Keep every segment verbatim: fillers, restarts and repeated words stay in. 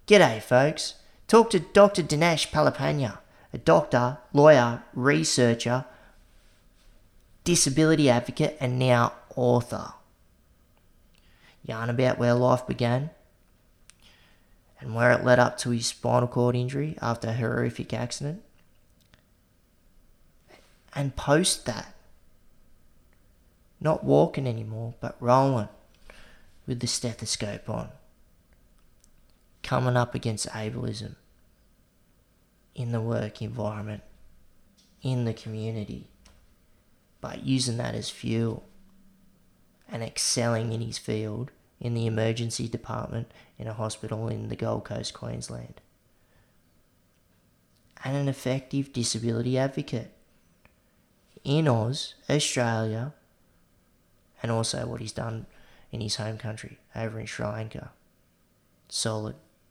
G'day, folks. Talk to Doctor Dinesh Palapanya, a doctor, lawyer, researcher, disability advocate, and now author. Yarn about where life began and where it led up to his spinal cord injury after a horrific accident. And post that. Not walking anymore, but rolling with the stethoscope on. Coming up against ableism in the work environment, in the community, but using that as fuel and excelling in his field in the emergency department in a hospital in the Gold Coast, Queensland. And an effective disability advocate in Oz, Australia, and also what he's done in his home country over in Sri Lanka. Solid.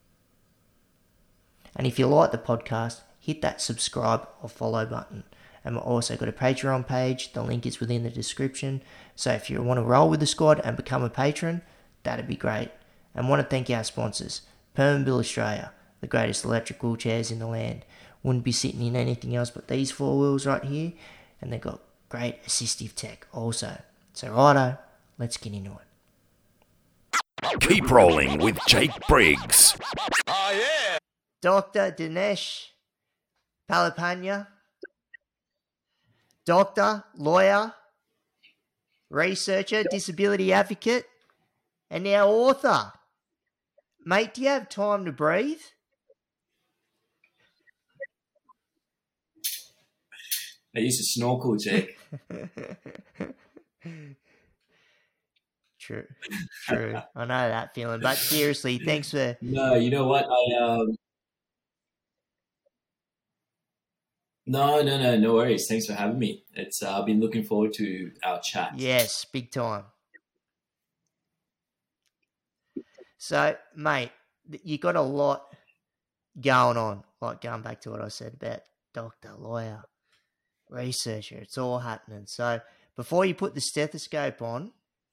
And if you like the podcast, hit that subscribe or follow button. And we've also got a Patreon page. The link is within the description. So if you want to roll with the squad and become a patron, that'd be great. And want to thank our sponsors, Permanbil Australia, the greatest electric wheelchairs in the land. Wouldn't be sitting in anything else but these four wheels right here. And they've got great assistive tech also. So righto, let's get into it. Keep rolling with Jake Briggs. Oh, yeah. Doctor Dinesh Palapanya, doctor, lawyer, researcher, disability advocate, and now author. Mate, do you have time to breathe? I used to snorkel, Jake. True, true. I know that feeling. But seriously, thanks for... No, you know what? I um. No, no, no, no worries. Thanks for having me. It's uh, I've been looking forward to our chat. Yes, big time. So, mate, you got a lot going on. Like going back to what I said about doctor, lawyer, researcher. It's all happening. So, before you put the stethoscope on,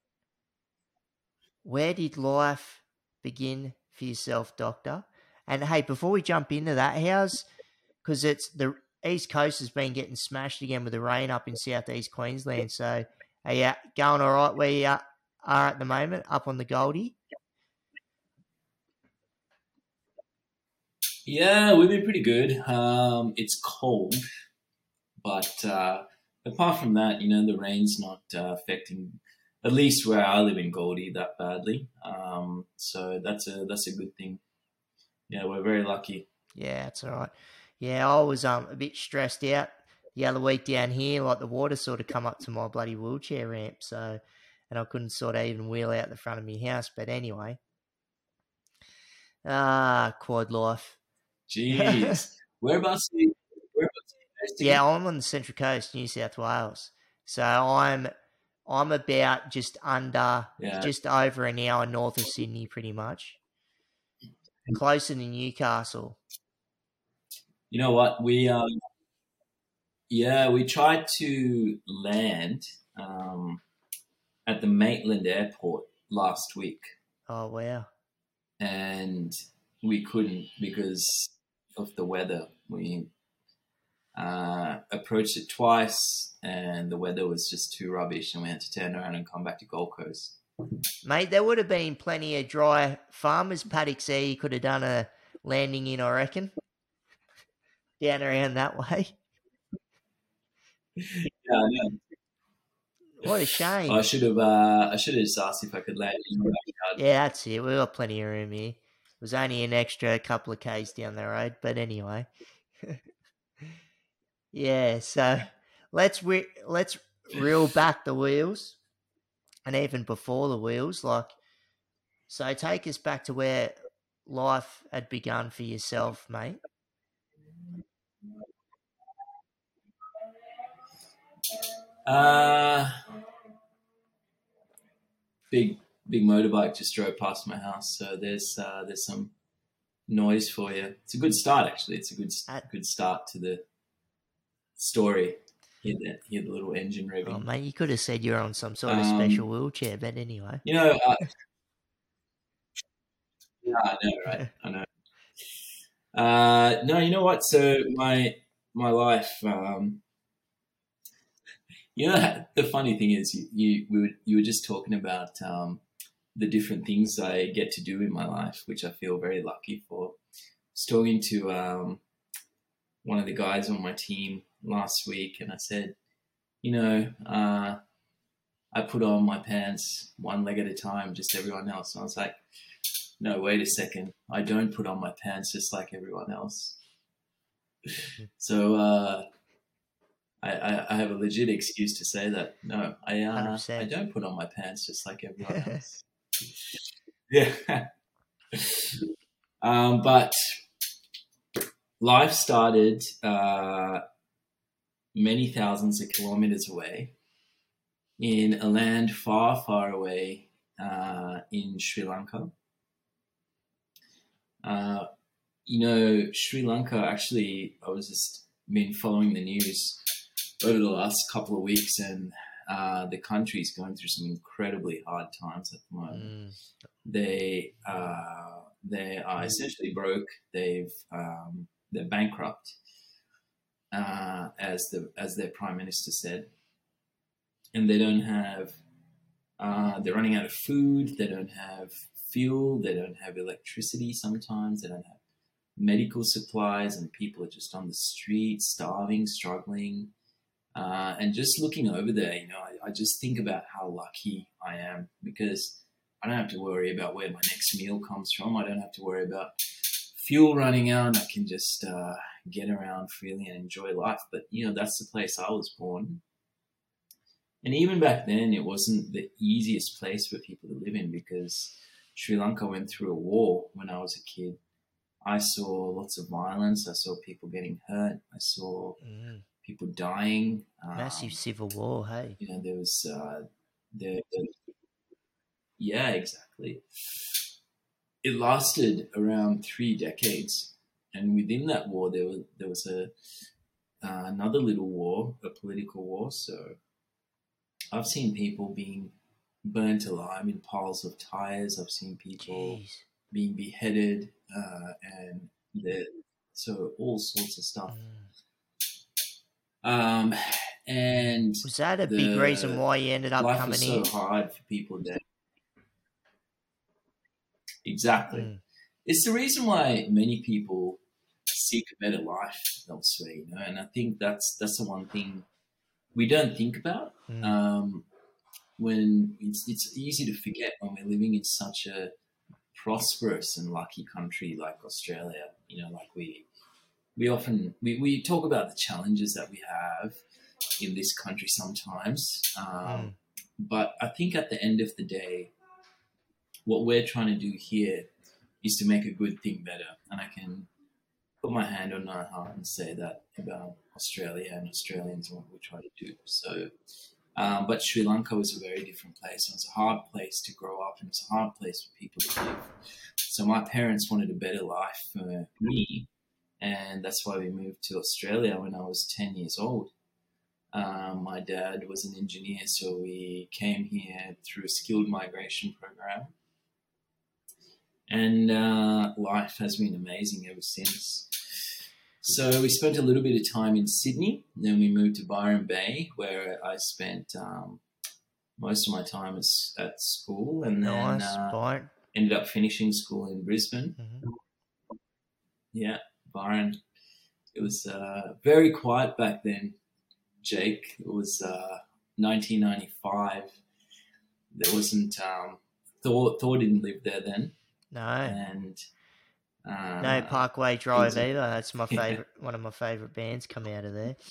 where did life begin for yourself, doctor? And hey, before we jump into that, how's, because it's the East Coast has been getting smashed again with the rain up in southeast Queensland. So are you going all right where you are at the moment, up on the Goldie? Yeah, we've been pretty good. Um, it's cold, but uh, apart from that, you know, the rain's not uh, affecting, at least where I live in Goldie, that badly. Um, so that's a that's a good thing. Yeah, we're very lucky. Yeah, that's all right. Yeah, I was um a bit stressed out the other week down here. Like the water sort of come up to my bloody wheelchair ramp, so and I couldn't sort of even wheel out the front of my house. But anyway, ah, quad life. Jeez, whereabouts? Are you, whereabouts are you based again? Yeah, I'm on the Central Coast, New South Wales. So I'm I'm about just under, Yeah. just over an hour north of Sydney, pretty much. Closer to Newcastle. You know what? We um, yeah, we tried to land um, at the Maitland Airport last week, Oh, wow. and we couldn't because of the weather. We uh, approached it twice, and the weather was just too rubbish, and we had to turn around and come back to Gold Coast. Mate, there would have been plenty of dry farmers' paddocks there you could have done a landing in, I reckon. Down around that way. Yeah, I know. What a shame. I should have. Uh, I should have just asked if I could land in your backyard. Yeah, that's it. We've got plenty of room here. It was only an extra couple of k's down the road, but anyway. Yeah, so let's re- let's reel back the wheels, and even before the wheels, like, so take us back to where life had begun for yourself, mate. Uh, big big motorbike just drove past my house, so there's uh, there's some noise for you. It's a good start, actually. It's a good At- good start to the story. Hear the hear the little engine revving. Oh, mate, you could have said you're on some sort of Um, special wheelchair, but anyway. You know, uh, yeah, I know, right? I know. Uh, no, you know what? So my my life. Um, you know, the funny thing is, you you we were, you were just talking about um, the different things I get to do in my life, which I feel very lucky for. I was talking to um, one of the guys on my team last week, and I said, you know, uh, I put on my pants one leg at a time, just everyone else. And I was like, no, wait a second. I don't put on my pants just like everyone else. So uh, I, I, I have a legit excuse to say that. No, I uh, I one hundred percent. don't put on my pants just like everyone else. Yeah. um, but life started uh, many thousands of kilometers away in a land far, far away uh, in Sri Lanka. Uh, you know, Sri Lanka, actually, I was just been following the news over the last couple of weeks, and uh, the country is going through some incredibly hard times at the moment. Mm. They uh, they are essentially broke. They've um, they're bankrupt, uh, as the as their prime minister said, and they don't have. Uh, they're running out of food. They don't have fuel. They don't have electricity. Sometimes they don't have medical supplies, and people are just on the street, starving, struggling. Uh, and just looking over there, you know, I, I just think about how lucky I am, because I don't have to worry about where my next meal comes from. I don't have to worry about fuel running out. I can just uh, get around freely and enjoy life. But, you know, that's the place I was born. And even back then, it wasn't the easiest place for people to live in, because Sri Lanka went through a war when I was a kid. I saw lots of violence. I saw people getting hurt. I saw Mm. people dying. Massive Um, civil war, hey? you know, there was, uh, there, there, yeah, exactly. It lasted around three decades, and within that war, there was there was a uh, another little war, a political war. So I've seen people being burnt alive in piles of tires. I've seen people Jeez. being beheaded, uh, and the, so all sorts of stuff. Mm. Um, and Was that a the big reason why you ended up life coming was so in? hard for people there. Exactly. Mm. It's the reason why many people seek a better life elsewhere, you know, and I think that's that's the one thing we don't think about. Mm. Um, when it's it's easy to forget when we're living in such a prosperous and lucky country like Australia. You know, like we we often we, we talk about the challenges that we have in this country sometimes, um, Mm. but I think at the end of the day, what we're trying to do here is to make a good thing better, and I can put my hand on my heart and say that about Australia and Australians and what we try to do. So, um, but Sri Lanka was a very different place. It was a hard place to grow up, and it's a hard place for people to live. So my parents wanted a better life for me, and that's why we moved to Australia when I was ten years old. Um, my dad was an engineer, so we came here through a skilled migration program. And uh, life has been amazing ever since. So we spent a little bit of time in Sydney, then we moved to Byron Bay, where I spent um, most of my time as, at school, and then Nice. uh, Byron. ended up finishing school in Brisbane. Mm-hmm. Yeah, Byron. It was uh, very quiet back then, Jake. It was uh, nineteen ninety-five. There wasn't um, Thor. Thor didn't live there then, No. and uh, No Parkway Drive exactly. either. That's my Yeah. favorite. One of my favorite bands come out of there.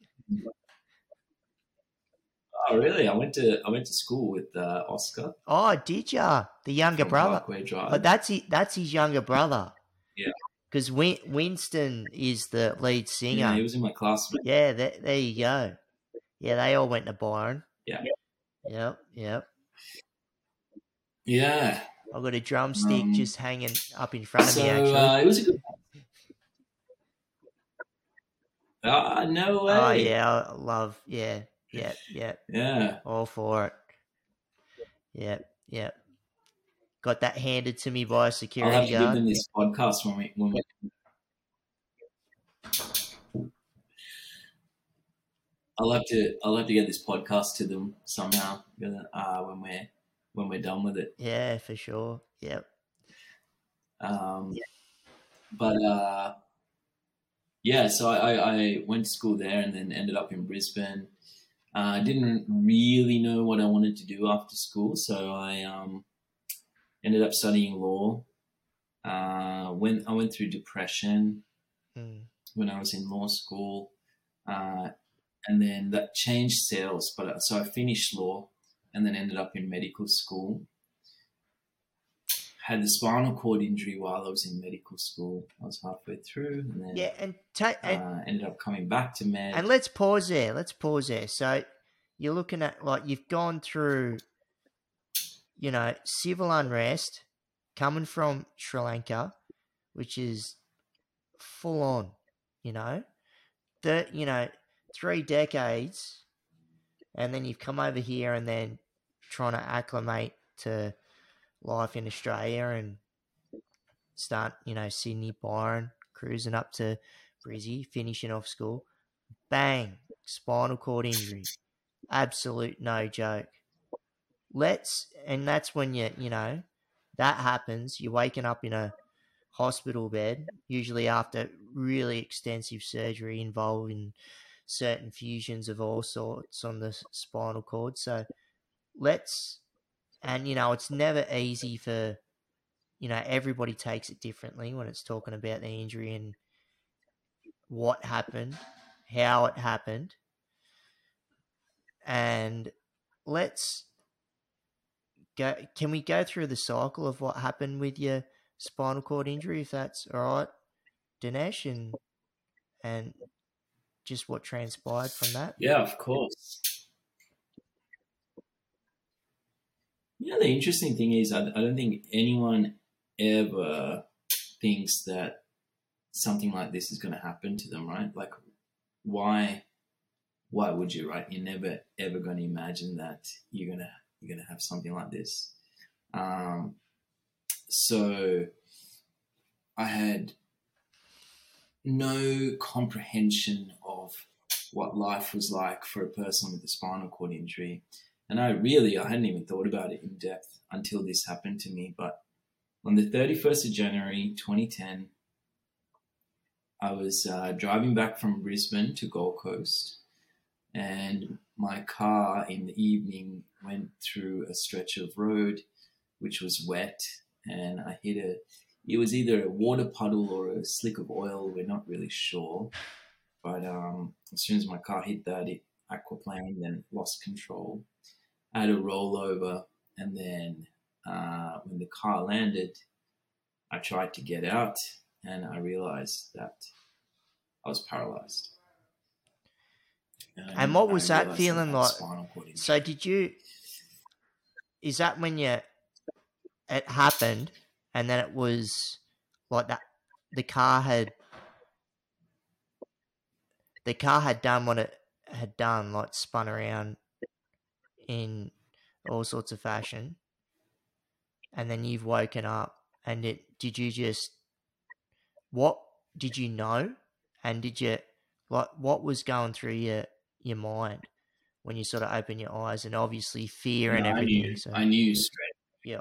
Oh, really? I went to I went to school with uh, Oscar Oh, did ya? The younger from brother. Parkway Drive. Oh, that's his, that's his younger brother. Yeah. Because Win- Winston is the lead singer. Yeah, he was in my classmate. Yeah, there, there you go. Yeah, they all went to Byron. Yeah. Yep, yep. Yeah. I've got a drumstick Um, just hanging up in front of so me, actually. uh, it was a good. Ah, no way. Oh, yeah, I love, yeah, yeah, yeah. Yeah. All for it. Yep, yep. Got that handed to me by a I'll have security to give guard. them this podcast when we when we I'll have to I'll have to get this podcast to them somehow uh, when we're when we're done with it. Yeah, for sure. Yep. Um, but uh, yeah, so I, I went to school there and then ended up in Brisbane. I uh, didn't really know what I wanted to do after school, so I um, ended up studying law. Uh, when I went through depression Mm. when I was in law school, uh, and then that changed sales. But so I finished law and then ended up in medical school. Had the spinal cord injury while I was in medical school. I was halfway through, and then Yeah, and, ta- and uh, ended up coming back to med. And let's pause there. Let's pause there. So you're looking at, like, you've gone through, you know, civil unrest coming from Sri Lanka, which is full on, you know, the, you know, three decades, and then you've come over here and then trying to acclimate to life in Australia and start, you know, Sydney, Byron, cruising up to Brizzy, finishing off school. Bang, spinal cord injury. Absolute no joke. Let's, and that's when you, you know, that happens. You're waking up in a hospital bed, usually after really extensive surgery involving certain fusions of all sorts on the spinal cord. So let's, and, you know, it's never easy for, you know, everybody takes it differently when it's talking about the injury and what happened, how it happened. And let's go. Can we go through the cycle of what happened with your spinal cord injury, if that's all right, Dinesh, and and just what transpired from that? Yeah, of course. Yeah, the interesting thing is, I, I don't think anyone ever thinks that something like this is going to happen to them, right? Like, why? Why would you, right? You're never ever going to imagine that you're gonna you're gonna have something like this. Um, so I had no comprehension of what life was like for a person with a spinal cord injury. And I really, I hadn't even thought about it in depth until this happened to me. But on the thirty-first of January, twenty ten, I was uh, driving back from Brisbane to Gold Coast, and my car in the evening went through a stretch of road which was wet, and I hit a, it was either a water puddle or a slick of oil, we're not really sure. But um, as soon as my car hit that, it aquaplaned and lost control. I had a rollover, and then uh, when the car landed, I tried to get out, and I realized that I was paralyzed. And, and what was I that feeling like? So did you, is that when you, it happened and then it was like that, the car had, the car had done what it had done, like spun around in all sorts of fashion, and then you've woken up, and it, did you just, what did you know, and did you, like, what was going through your your mind when you sort of open your eyes? And obviously fear no, and everything. I knew, so I knew straight. Yeah.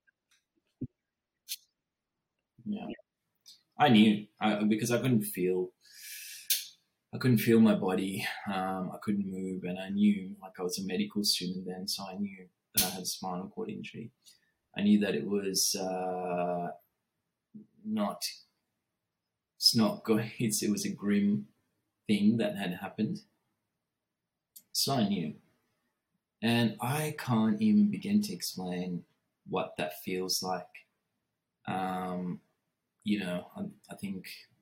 Yeah, I knew I, because I couldn't feel. I couldn't feel my body. Um, I couldn't move, and I knew, like, I was a medical student then, so I knew that I had a spinal cord injury. I knew that it was uh, not. It's not good. It's it was a grim thing that had happened. So I knew, and I can't even begin to explain what that feels like. Um, you know, I, I think.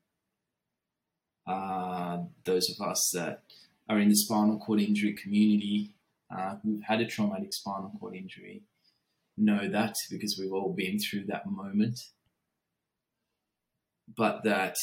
Uh, those of us that are in the spinal cord injury community uh, who've had a traumatic spinal cord injury know that, because we've all been through that moment. But that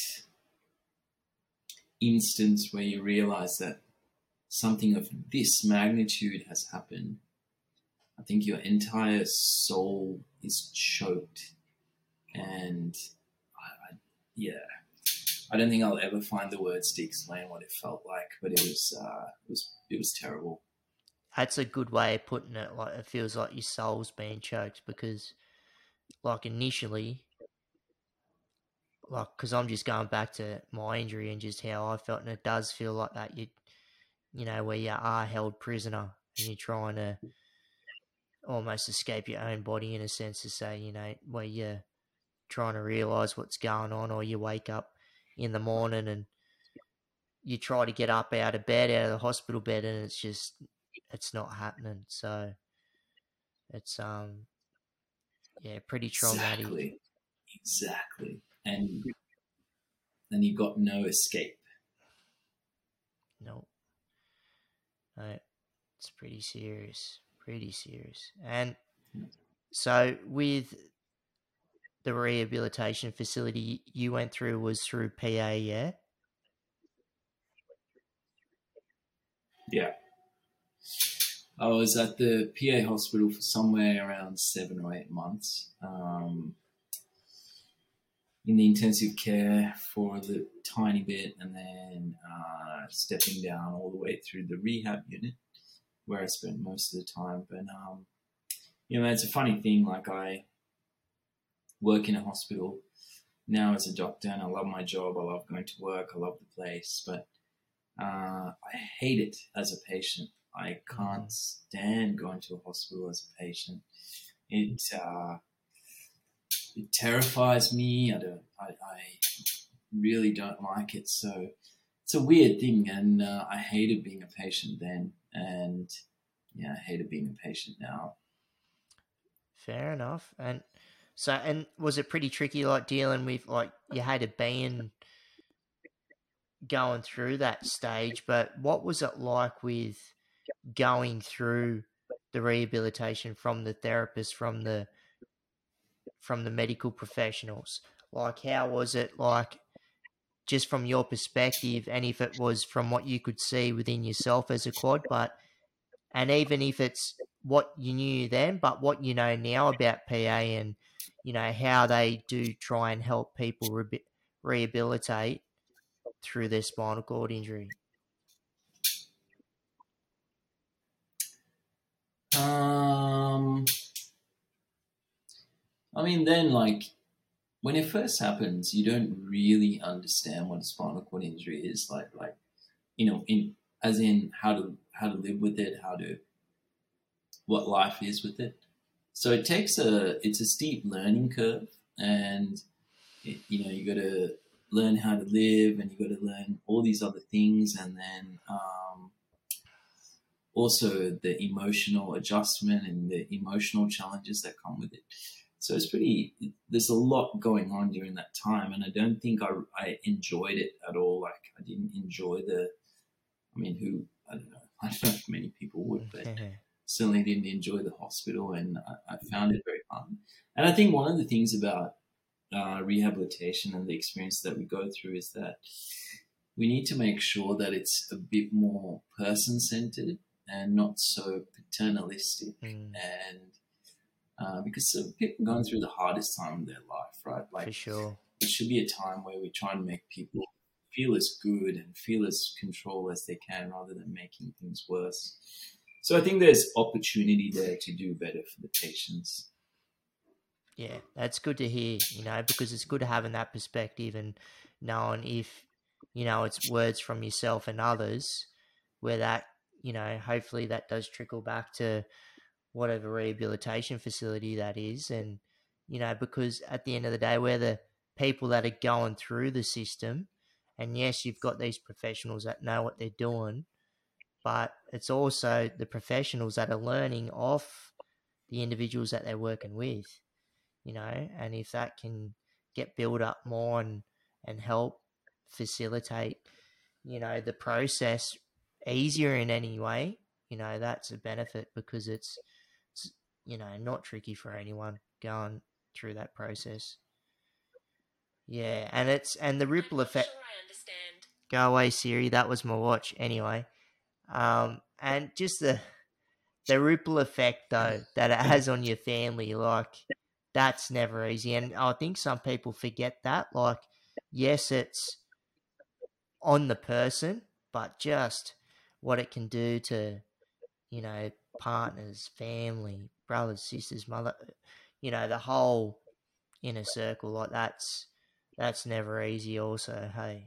instance where you realize that something of this magnitude has happened, I think your entire soul is choked. And I, I, yeah, I don't think I'll ever find the words to explain what it felt like, but it was uh, it was it was terrible. That's a good way of putting it. Like, it feels like your soul's being choked because, like, initially, like, because I'm just going back to my injury and just how I felt, and it does feel like that. You, you know, where you are held prisoner and you're trying to almost escape your own body in a sense, to say, you know, where you're trying to realise what's going on, or you wake up in the morning and you try to get up out of bed, out of the hospital bed, and it's just, it's not happening. So it's, um, yeah, pretty traumatic. Exactly. Exactly. And then you got no escape. No. No, it's pretty serious. Pretty serious. And so with the rehabilitation facility you went through was through P A, yeah? Yeah. I was at the P A hospital for somewhere around seven or eight months. Um, in the intensive care for a little, tiny bit, and then uh, stepping down all the way through the rehab unit, where I spent most of the time. But um, you know, it's a funny thing. Like, I work in a hospital now as a doctor, and I love my job. I love going to work. I love the place, but uh, I hate it as a patient. I can't stand going to a hospital as a patient. It uh, it terrifies me. I don't. I, I really don't like it. So it's a weird thing, and uh, I hated being a patient then, and yeah, I hated being a patient now. Fair enough. And so, and was it pretty tricky, like dealing with, like, you hated being going through that stage, but what was it like with going through the rehabilitation from the therapist, from the from the medical professionals? Like, how was it, like, just from your perspective, and if it was from what you could see within yourself as a quad, but and even if it's what you knew then, but what you know now about P A, and, you know, how they do try and help people re- rehabilitate through their spinal cord injury? Um, I mean, then, like, when it first happens, you don't really understand what a spinal cord injury is. Like, like, you know, in as in how to how to live with it, how to what life is with it. So it takes a it's a steep learning curve, and it, you know, you got to learn how to live, and you got to learn all these other things, and then um, also the emotional adjustment and the emotional challenges that come with it. So it's pretty, there's a lot going on during that time, and I don't think I, I enjoyed it at all. Like, I didn't enjoy the, I mean, who, I don't know, I don't know if many people would, but certainly didn't enjoy the hospital, and I, I found it very fun. And I think one of the things about uh, rehabilitation and the experience that we go through is that we need to make sure that it's a bit more person-centered and not so paternalistic. Mm. And uh, because so people are going through the hardest time of their life, right? Like, for sure, it should be a time where we try and make people feel as good and feel as control as they can, rather than making things worse. So I think there's opportunity there to do better for the patients. Yeah, that's good to hear, you know, because it's good having that perspective and knowing if, you know, it's words from yourself and others, where that, you know, hopefully that does trickle back to whatever rehabilitation facility that is. And, you know, because at the end of the day, we're the people that are going through the system. And yes, you've got these professionals that know what they're doing, but it's also the professionals that are learning off the individuals that they're working with, you know, and if that can get built up more and, and help facilitate, you know, the process easier in any way, you know, that's a benefit, because it's, it's you know, not tricky for anyone going through that process. Yeah, and it's, and the ripple effect. Sure, I understand. Go away, Siri. That was my watch. Anyway, um, and just the the ripple effect though that it has on your family, like, that's never easy. And I think some people forget that. Like, yes, it's on the person, but just what it can do to, you know, partners, family, brothers, sisters, mother, you know, the whole inner circle. Like that's that's never easy. Also, hey.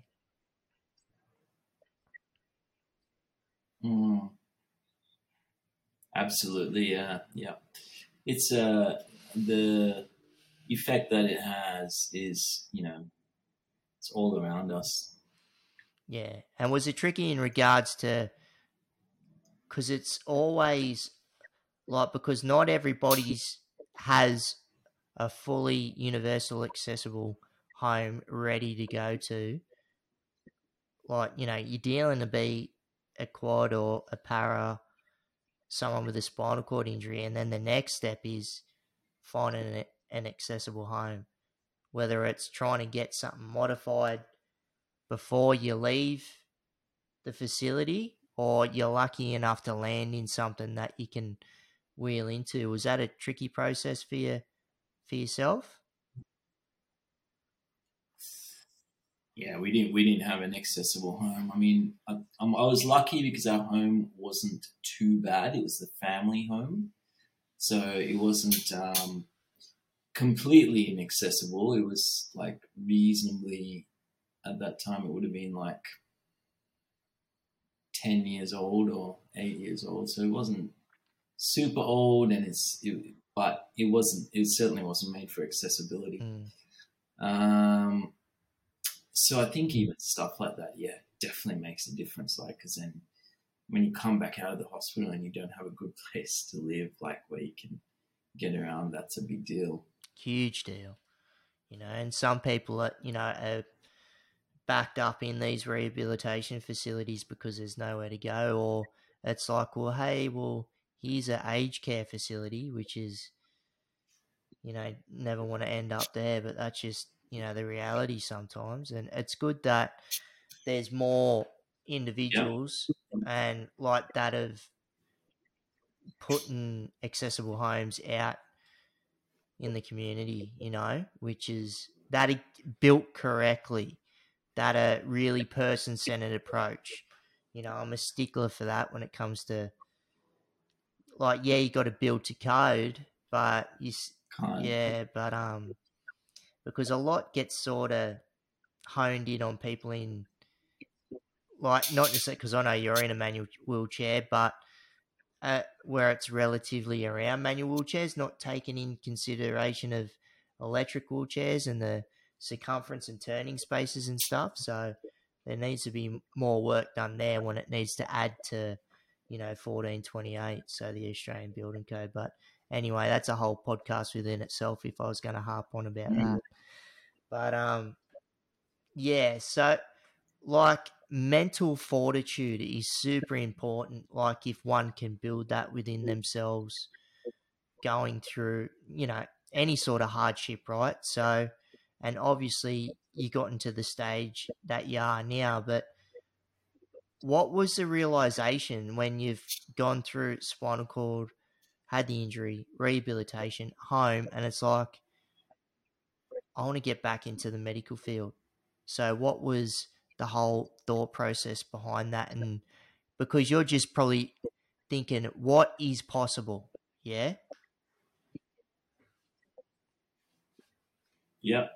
Mm, absolutely, yeah, yeah. It's uh the effect that it has is, you know, it's all around us. Yeah, and was it tricky in regards to, because it's always like, because not everybody's has a fully universal accessible home ready to go to. Like, you know, you're dealing to be a quad or a para, someone with a spinal cord injury, and then the next step is finding an, an accessible home. Whether it's trying to get something modified before you leave the facility, or you're lucky enough to land in something that you can wheel into. Was that a tricky process for you, for yourself? Yeah, we didn't we didn't have an accessible home. I mean, I, um, I was lucky because our home wasn't too bad. It was the family home, so it wasn't um, completely inaccessible. It was like reasonably, at that time. It would have been like ten years old or eight years old, so it wasn't super old, and it's it, but it wasn't. It certainly wasn't made for accessibility. Mm. Um, so I think even stuff like that, yeah, definitely makes a difference. Like, because then when you come back out of the hospital and you don't have a good place to live, like where you can get around, that's a big deal. Huge deal. You know, and some people are, you know, are backed up in these rehabilitation facilities because there's nowhere to go, or it's like, well, hey, well, here's an aged care facility, which is, you know, never want to end up there, but that's just, you know, the reality sometimes. And it's good that there's more Yeah, individuals and like that of putting accessible homes out in the community, you know, which is that it built correctly, that a really person centered approach. You know, I'm a stickler for that when it comes to, like, yeah, you got to build to code, but you, can't. yeah, but um, because a lot gets sort of honed in on people in, like, not just because I know you're in a manual wheelchair, but uh, where it's relatively around manual wheelchairs, not taking in consideration of electric wheelchairs and the circumference and turning spaces and stuff. So there needs to be more work done there when it needs to add to, you know, fourteen twenty-eight, so the Australian Building Code. But anyway, that's a whole podcast within itself if I was going to harp on about Mm. that. But um, yeah, so like mental fortitude is super important. Like if one can build that within themselves going through, you know, any sort of hardship, right? So, and obviously you got into the stage that you are now, but what was the realization when you've gone through spinal cord, had the injury, rehabilitation, home, and it's like, I want to get back into the medical field. So what was the whole thought process behind that? And because you're just probably thinking, what is possible? Yeah. Yeah.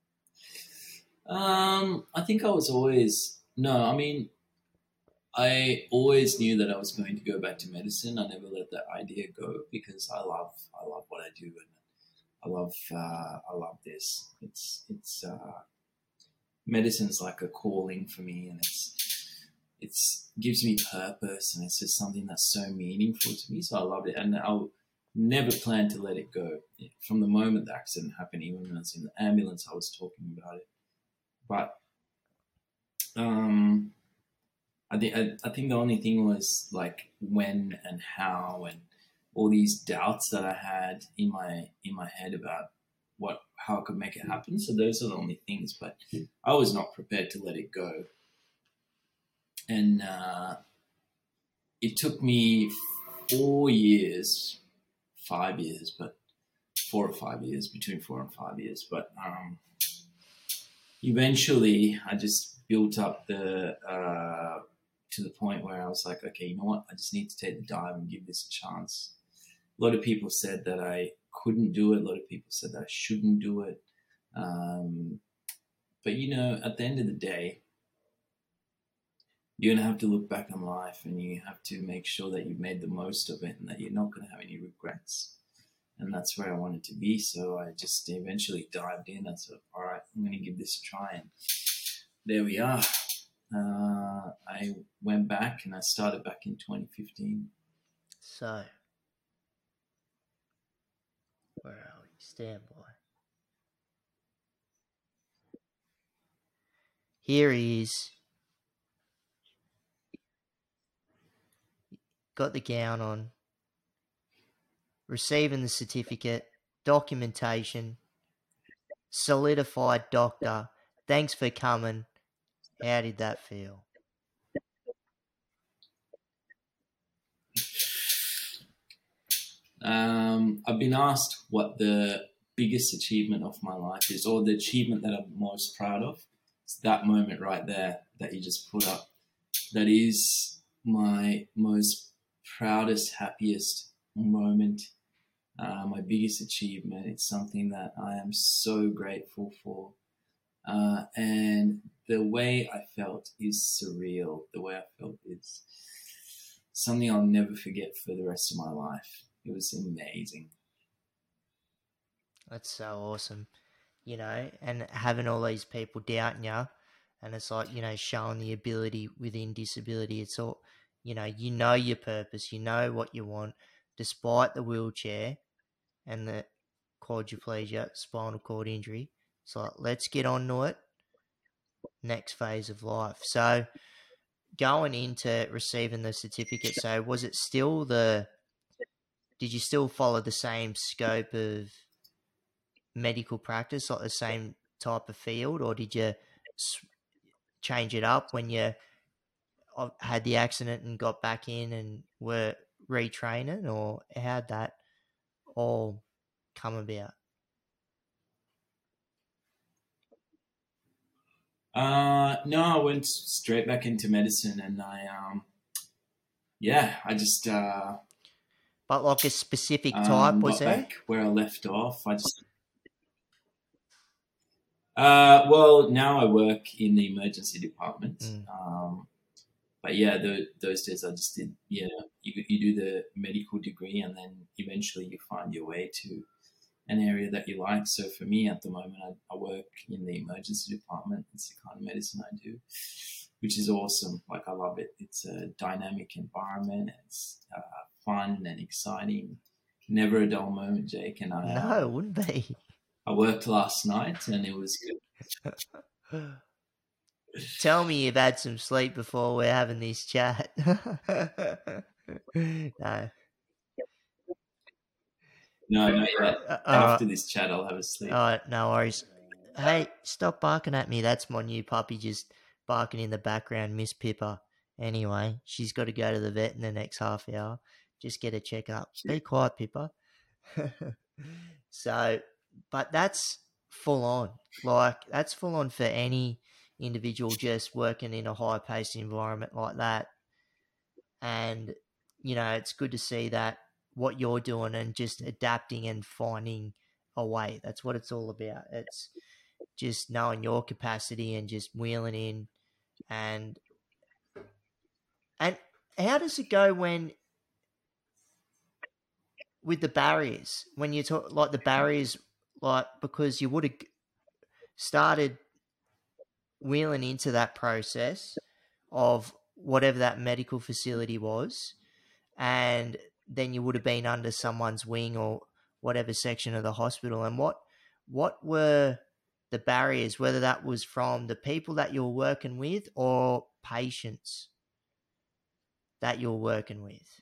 Um, I think I was always no. I mean, I always knew that I was going to go back to medicine. I never let that idea go because I love I love what I do, and I love uh, I love this. It's it's uh, medicine's like a calling for me, and it's it's gives me purpose, and it's just something that's so meaningful to me. So I love it, and I'll never plan to let it go. From the moment the accident happened, even when I was in the ambulance, I was talking about it. But um, I think I, I think the only thing was like when and how and all these doubts that I had in my in my head about what how I could make it happen. So those are the only things. But I was not prepared to let it go, and uh, it took me four years, five years, but four or five years, between four and five years. But um, eventually, I just built up the uh, to the point where I was like, okay, you know what? I just need to take the dive and give this a chance. A lot of people said that I couldn't do it. A lot of people said that I shouldn't do it. Um, but, you know, at the end of the day, you're going to have to look back on life and you have to make sure that you've made the most of it and that you're not going to have any regrets. And that's where I wanted to be. So I just eventually dived in. I said, all right, I'm going to give this a try. And there we are. Uh, I went back and I started back in twenty fifteen. So, where are we? Stand by. Here he is. Got the gown on. Receiving the certificate. Documentation. Solidified doctor. Thanks for coming. How did that feel? Um, I've been asked what the biggest achievement of my life is, or the achievement that I'm most proud of. It's that moment right there that you just put up. That is my most proudest, happiest moment, uh, my biggest achievement. It's something that I am so grateful for. Uh, and the way I felt is surreal. The way I felt is something I'll never forget for the rest of my life. It was amazing. That's so awesome, you know, and having all these people doubting you, and it's like, you know, showing the ability within disability. It's all, you know, you know your purpose, you know what you want, despite the wheelchair and the quadriplegia, spinal cord injury. It's like, let's get on to it. Next phase of life. So going into receiving the certificate, so was it still the, did you still follow the same scope of medical practice, like the same type of field, or did you change it up when you had the accident and got back in and were retraining, or how'd that all come about? Uh, no, I went straight back into medicine, and I, um, yeah, I just, uh, but like a specific type, um, was got there? back where I left off. I just, uh, well, now I work in the emergency department. Mm. Um, but yeah, the, those days I just did, yeah, you, you do the medical degree and then eventually you find your way to an area that you like. So for me at the moment, I, I work in the emergency department. It's the kind of medicine I do, which is awesome. Like, I love it. It's a dynamic environment. It's uh, fun and exciting. Never a dull moment, Jake. And I, No, it um, wouldn't be. I worked last night and it was good. Tell me you've had some sleep before we're having this chat. No. No, not yet. Uh, After right. this chat, I'll have a sleep. All right, no worries. Hey, stop barking at me. That's my new puppy just barking in the background, Miss Pippa. Anyway, she's got to go to the vet in the next half hour. Just get a checkup. Be quiet, Pippa. So, but that's full on. Like, that's full on for any individual just working in a high-paced environment like that. And, you know, it's good to see that what you're doing and just adapting and finding a way. That's what it's all about. It's just knowing your capacity and just wheeling in. And and how does it go when with the barriers, when you talk like the barriers, like, because you would have started wheeling into that process of whatever that medical facility was, and then you would have been under someone's wing or whatever section of the hospital. And what what were the barriers, whether that was from the people that you were working with or patients that you're working with?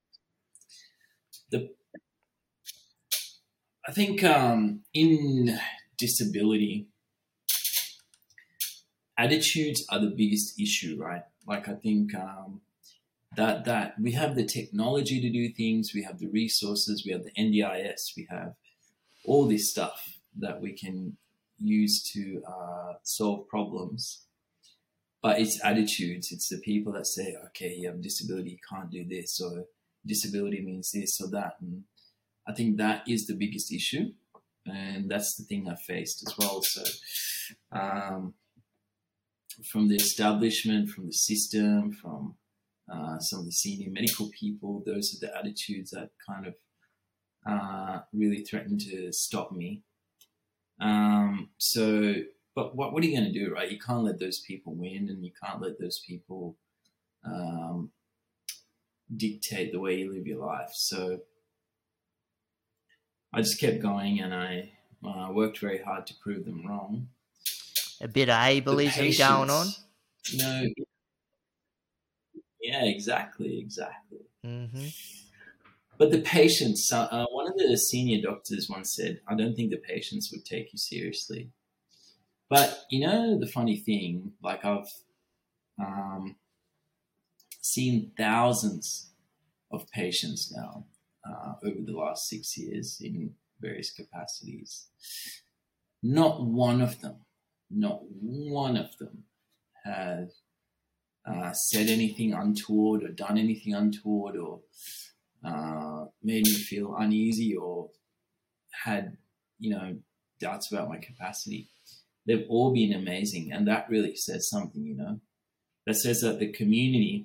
The, I think um, in disability, attitudes are the biggest issue, right? Like, I think um, that that we have the technology to do things, we have the resources, we have the N D I S, we have all this stuff that we can use to uh, solve problems. but it's attitudes. It's the people that say, okay, you have a disability, you can't do this, or disability means this or that. And I think that is the biggest issue. And that's the thing I faced as well. So um, from the establishment, from the system, from uh, some of the senior medical people, those are the attitudes that kind of uh, really threatened to stop me. Um, so, but what, what are you going to do, right? You can't let those people win, and you can't let those people um, dictate the way you live your life. So I just kept going, and I uh, worked very hard to prove them wrong. A bit of ableism going on. No. Yeah, exactly, exactly. Mm-hmm. But the patients, uh, one of the senior doctors once said, I don't think the patients would take you seriously. But, you know, the funny thing, like I've um, seen thousands of patients now uh, over the last six years in various capacities. Not one of them, not one of them has uh, said anything untoward or done anything untoward or uh, made me feel uneasy or had, you know, doubts about my capacity. They've all been amazing. And that really says something, you know, that says that the community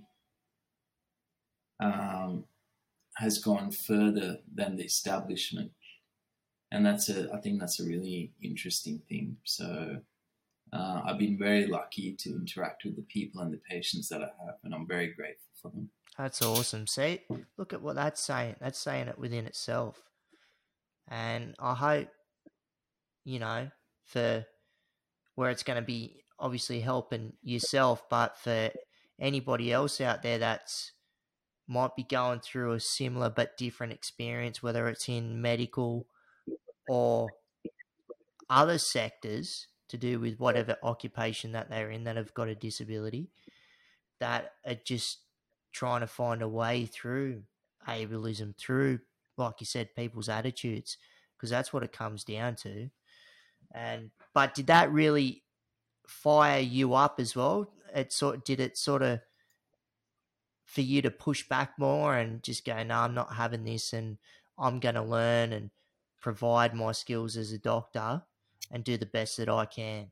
um, has gone further than the establishment. And that's a, I think that's a really interesting thing. So uh, I've been very lucky to interact with the people and the patients that I have, and I'm very grateful for them. That's awesome. See, look at what that's saying. That's saying it within itself. And I hope, you know, for where it's going to be obviously helping yourself, but for anybody else out there that's might be going through a similar but different experience, whether it's in medical or other sectors to do with whatever occupation that they're in that have got a disability, that are just trying to find a way through ableism, through, like you said, people's attitudes, because that's what it comes down to. And but did that really fire you up as well? It sort did it sort of for you to push back more and just go, no, I'm not having this, and I'm going to learn and provide my skills as a doctor and do the best that I can?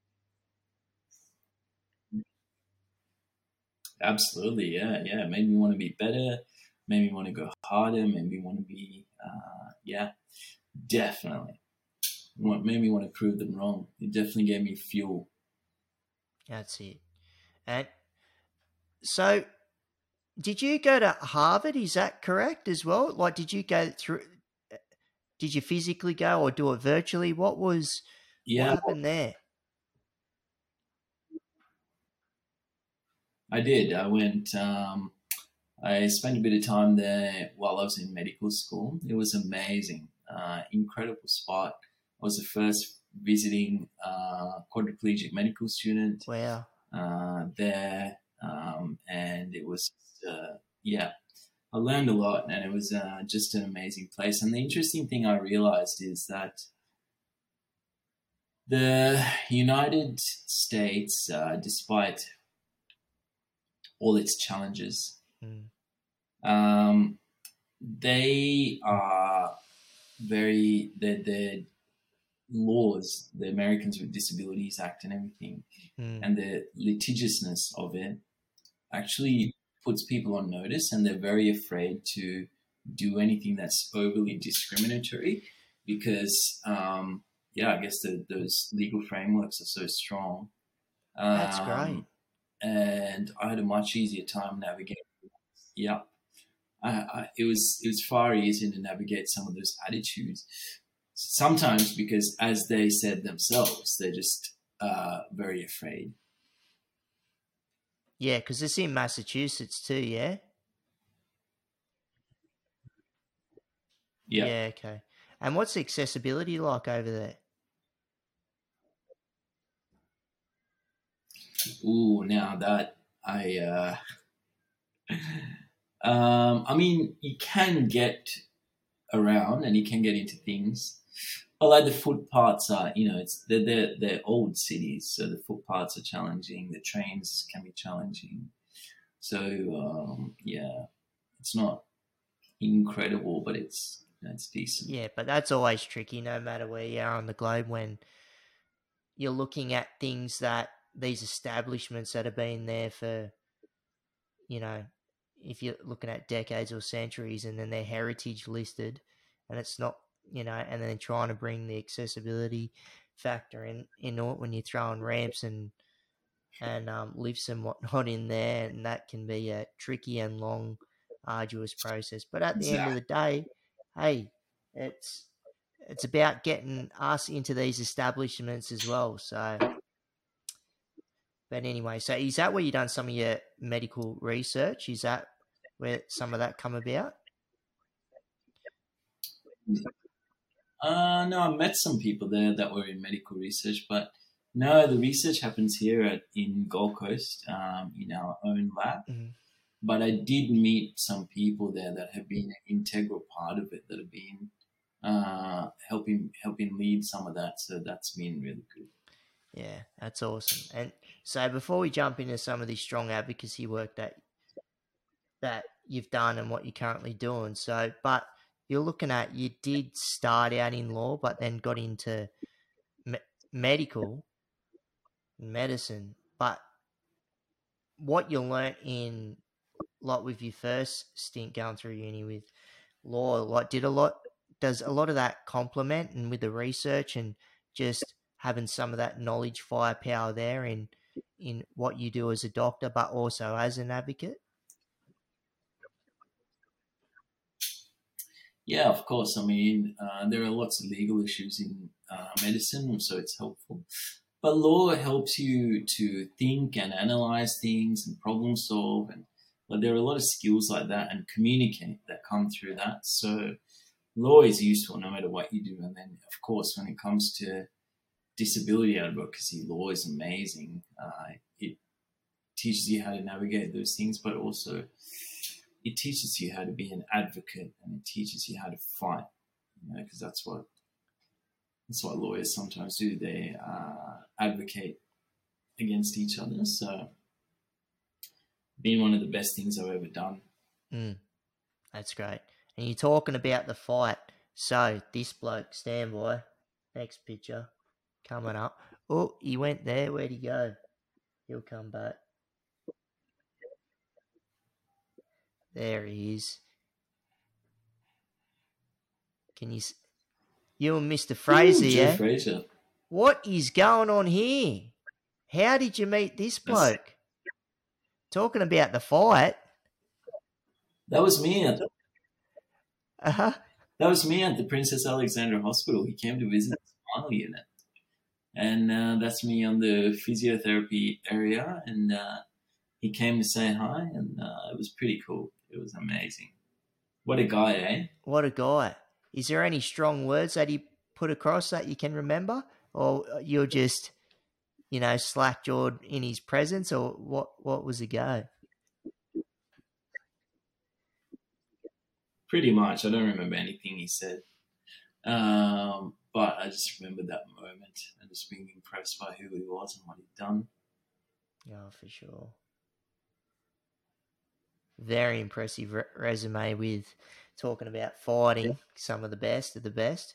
Absolutely, yeah, yeah. It made me want to be better, made me want to go harder, made me want to be, uh, yeah, definitely. What made me want to prove them wrong. It definitely gave me fuel. That's it. And so, did you go to Harvard? Is that correct as well? Like, did you go through? Did you physically go or do it virtually? What was Yeah, what happened there? I did. I went. Um, I spent a bit of time there while I was in medical school. It was amazing, uh, incredible spot. I was the first visiting uh, quadriplegic medical student Wow. uh, there, um, and it was uh, yeah. I learned a lot, and it was uh, just an amazing place. And the interesting thing I realized is that the United States, uh, despite all its challenges, Mm. um, they are very, their, their laws, the Americans with Disabilities Act and everything, Mm. and the litigiousness of it actually puts people on notice, and they're very afraid to do anything that's overly discriminatory because, um, yeah, I guess the, those legal frameworks are so strong. Um, That's great. And I had a much easier time navigating. Yeah, I, I, it was it was far easier to navigate some of those attitudes. Sometimes because, as they said themselves, they're just uh, very afraid. Yeah, because it's in Massachusetts too, yeah? Yeah. Yeah, okay. And what's the accessibility like over there? Ooh, now that I, uh, um, I mean, you can get around and you can get into things. But like the footpaths are, you know, it's they're, they're they're old cities, so the footpaths are challenging. The trains can be challenging. So um, yeah, it's not incredible, but it's you know, it's decent. Yeah, but that's always tricky no matter where you are on the globe when you're looking at things that these establishments that have been there for, you know, if you're looking at decades or centuries and then they're heritage listed and it's not, you know, and then trying to bring the accessibility factor in, in it when you're throwing ramps and, and um, lifts and whatnot in there. And that can be a tricky and long, arduous process. But at the end of Exactly. the day, hey, it's, it's about getting us into these establishments as well. So, but anyway, so is that where you done some of your medical research? Is that where some of that come about? Uh, no, I met some people there that were in medical research, but no, the research happens here at in Gold Coast, um, in our own lab. Mm-hmm. But I did meet some people there that have been an integral part of it, that have been uh, helping helping lead some of that. So that's been really good. Yeah, that's awesome. And so before we jump into some of the strong advocacy work that that you've done and what you're currently doing, so but you're looking at you did start out in law, but then got into me- medical medicine. But what you learnt in like with your first stint going through uni with law, like did a lot does a lot of that complement and with the research and just having some of that knowledge firepower there in in what you do as a doctor but also as an advocate? Yeah, of course. I mean, uh, there are lots of legal issues in uh, medicine, so it's helpful. But law helps you to think and analyze things and problem solve, and like, there are a lot of skills like that and communicate that come through that. So law is useful no matter what you do. And then, of course, when it comes to disability advocacy, law is amazing. Uh, it teaches you how to navigate those things, but also it teaches you how to be an advocate and it teaches you how to fight, you know, because that's what that's what lawyers sometimes do. They uh, advocate against each other. So, being one of the best things I've ever done. Mm, that's great. And you're talking about the fight. So this bloke, stand by. Next picture coming up. Oh, he went there. Where'd he go? He'll come back. There he is. Can you? You and Mister Fraser, Ooh, Joe yeah? Fraser. What is going on here? How did you meet this That's, bloke? Talking about the fight. that was me. At, Uh-huh. that was me at the Princess Alexandra Hospital. He came to visit the spinal unit, and uh, that's me on the physiotherapy area. And uh, he came to say hi, and uh, it was pretty cool. It was amazing. What a guy, eh? What a guy. Is there any strong words that he put across that you can remember? Or you're just, you know, slack-jawed in his presence? Or what, what was the go? Pretty much. I don't remember anything he said. Um, but I just remember that moment and just being impressed by who he was and what he'd done. Oh, for sure. Very impressive re- resume with talking about fighting some of the best of the best.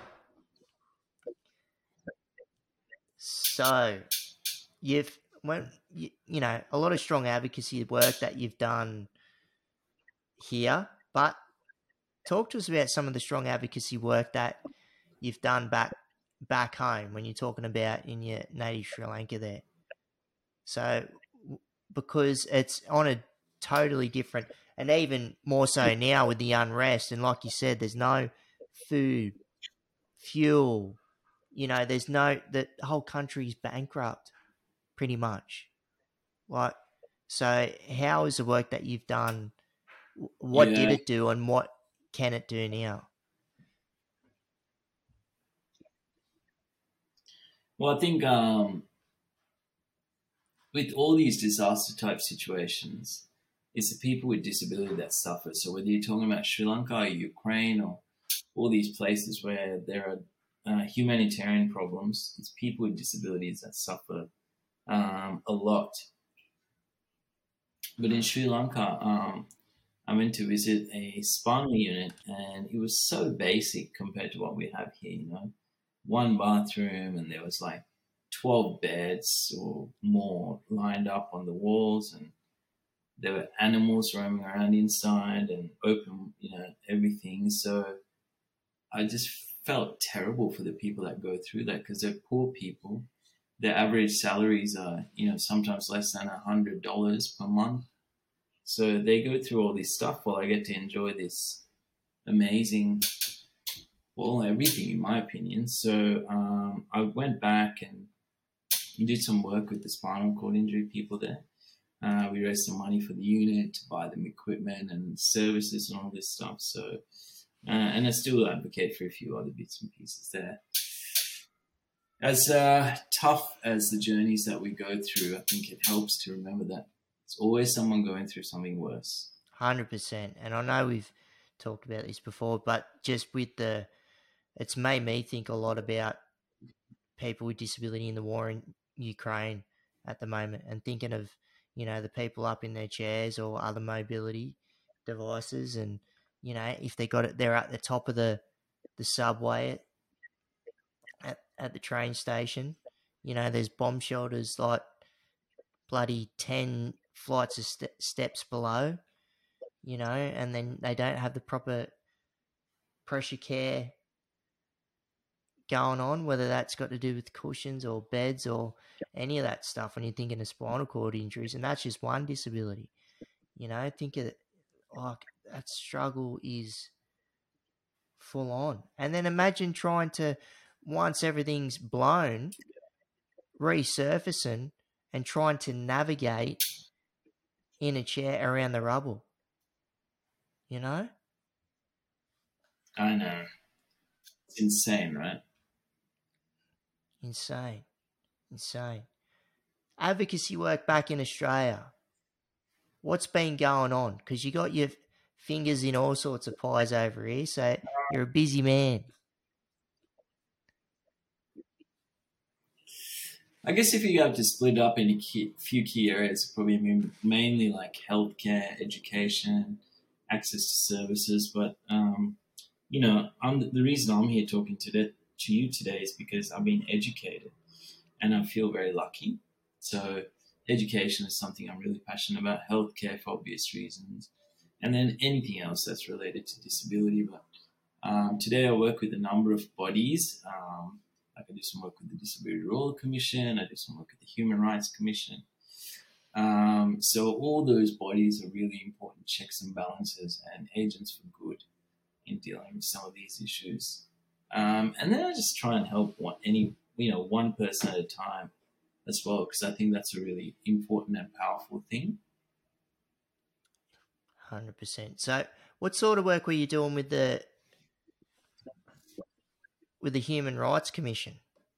So, you've when you, you know a lot of strong advocacy work that you've done here, but talk to us about some of the strong advocacy work that you've done back back home when you're talking about in your native Sri Lanka there. So, because it's on a totally different, and even more so now with the unrest, and like you said, there's no food, fuel, you know, there's no, the whole country's bankrupt pretty much. Like, so how is the work that you've done, what did Yeah. it do and what can it do now? Well, I think um, with all these disaster type situations, it's the people with disability that suffer. So whether you're talking about Sri Lanka or Ukraine or all these places where there are uh, humanitarian problems. It's people with disabilities that suffer um, a lot. But in Sri Lanka, um, I went to visit a spinal unit, and it was so basic compared to what we have here. You know, one bathroom, and there was like twelve beds or more lined up on the walls, and there were animals roaming around inside and open, you know, everything. So I just felt terrible for the people that go through that, because they're poor people. Their average salaries are, you know, sometimes less than a hundred dollars per month. So they go through all this stuff while I get to enjoy this amazing, well, everything in my opinion. So um, I went back and did some work with the spinal cord injury people there. Uh, we raised some money for the unit to buy them equipment and services and all this stuff. So, uh, and I still advocate for a few other bits and pieces there. As uh, tough as the journeys that we go through, I think it helps to remember that it's always someone going through something worse. one hundred percent. And I know we've talked about this before, but just with the, it's made me think a lot about people with disability in the war in Ukraine at the moment, and thinking of, you know, the people up in their chairs or other mobility devices, and, you know, if they got it, they're at the top of the, the subway at, at the train station, you know, there's bomb shelters like bloody ten flights of st- steps below, you know, and then they don't have the proper pressure care going on, whether that's got to do with cushions or beds or any of that stuff when you're thinking of spinal cord injuries. And that's just one disability, you know. Think of it, like, that struggle is full on. And then imagine trying to, once everything's blown, resurfacing and trying to navigate in a chair around the rubble, you know. I know. It's insane, right? Insane. Insane. Advocacy work back in Australia. What's been going on? Because you got your fingers in all sorts of pies over here, so you're a busy man. I guess if you have to split up in a key, few key areas, probably mean mainly like healthcare, education, access to services. But um, you know, I'm the reason I'm here talking to the, to you today is because I've been educated, and I feel very lucky. So education is something I'm really passionate about. Healthcare for obvious reasons, and then anything else that's related to disability. But um, today I work with a number of bodies. Um, I do some work with the Disability Royal Commission. I do some work with the Human Rights Commission. Um, so all those bodies are really important checks and balances and agents for good in dealing with some of these issues. Um, and then I just try and help one, any, you know, one person at a time as well, because I think that's a really important and powerful thing. one hundred percent. So what sort of work were you doing with the with the Human Rights Commission?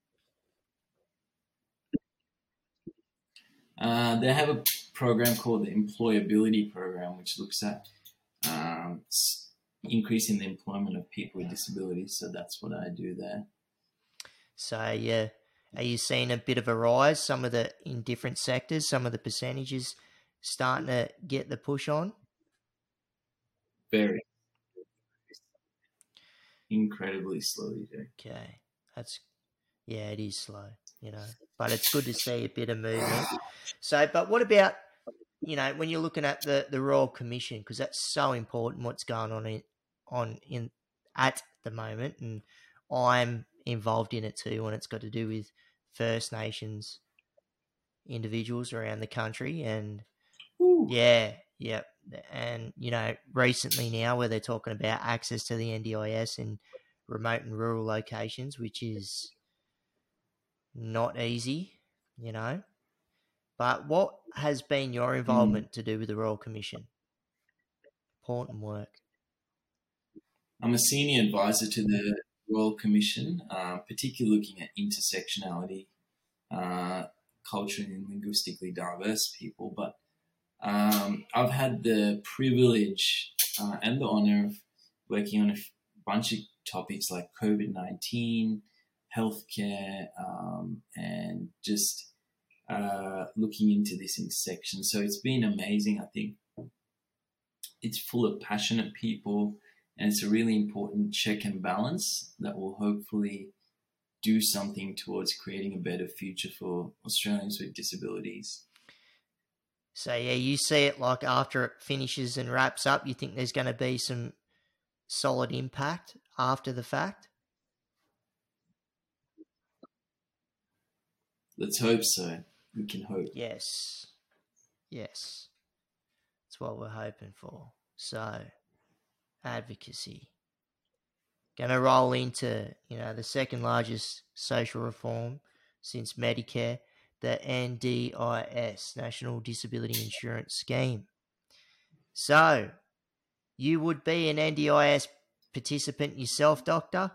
Uh, they have a program called the Employability Program, which looks at um, increasing the employment of people with disabilities. So that's what I do there. So yeah, are you seeing a bit of a rise? Some of the in different sectors, some of the percentages starting to get the push on. Very incredibly slowly, Jay. Okay, that's yeah, it is slow, you know, but it's good to see a bit of movement. So, but what about, you know, when you're looking at the, the Royal Commission, because that's so important, what's going on in on in at the moment, and I'm involved in it too, and it's got to do with First Nations individuals around the country, and Ooh. yeah, yeah, and you know, recently now where they're talking about access to the N D I S in remote and rural locations, which is not easy, you know. But what has been your involvement mm. to do with the Royal Commission? Important work. I'm a senior advisor to the Royal Commission, uh, particularly looking at intersectionality, uh, culturally and linguistically diverse people. But um, I've had the privilege uh, and the honour of working on a f- bunch of topics like COVID nineteen, healthcare, um, and just uh, looking into this intersection. So it's been amazing. I think it's full of passionate people, and it's a really important check and balance that will hopefully do something towards creating a better future for Australians with disabilities. So yeah, you see it like after it finishes and wraps up, you think there's going to be some solid impact after the fact? Let's hope so. We can hope. Yes. Yes. That's what we're hoping for. So, advocacy. Going to roll into, you know, the second largest social reform since Medicare, the N D I S, National Disability Insurance Scheme. So, you would be an N D I S participant yourself, Doctor?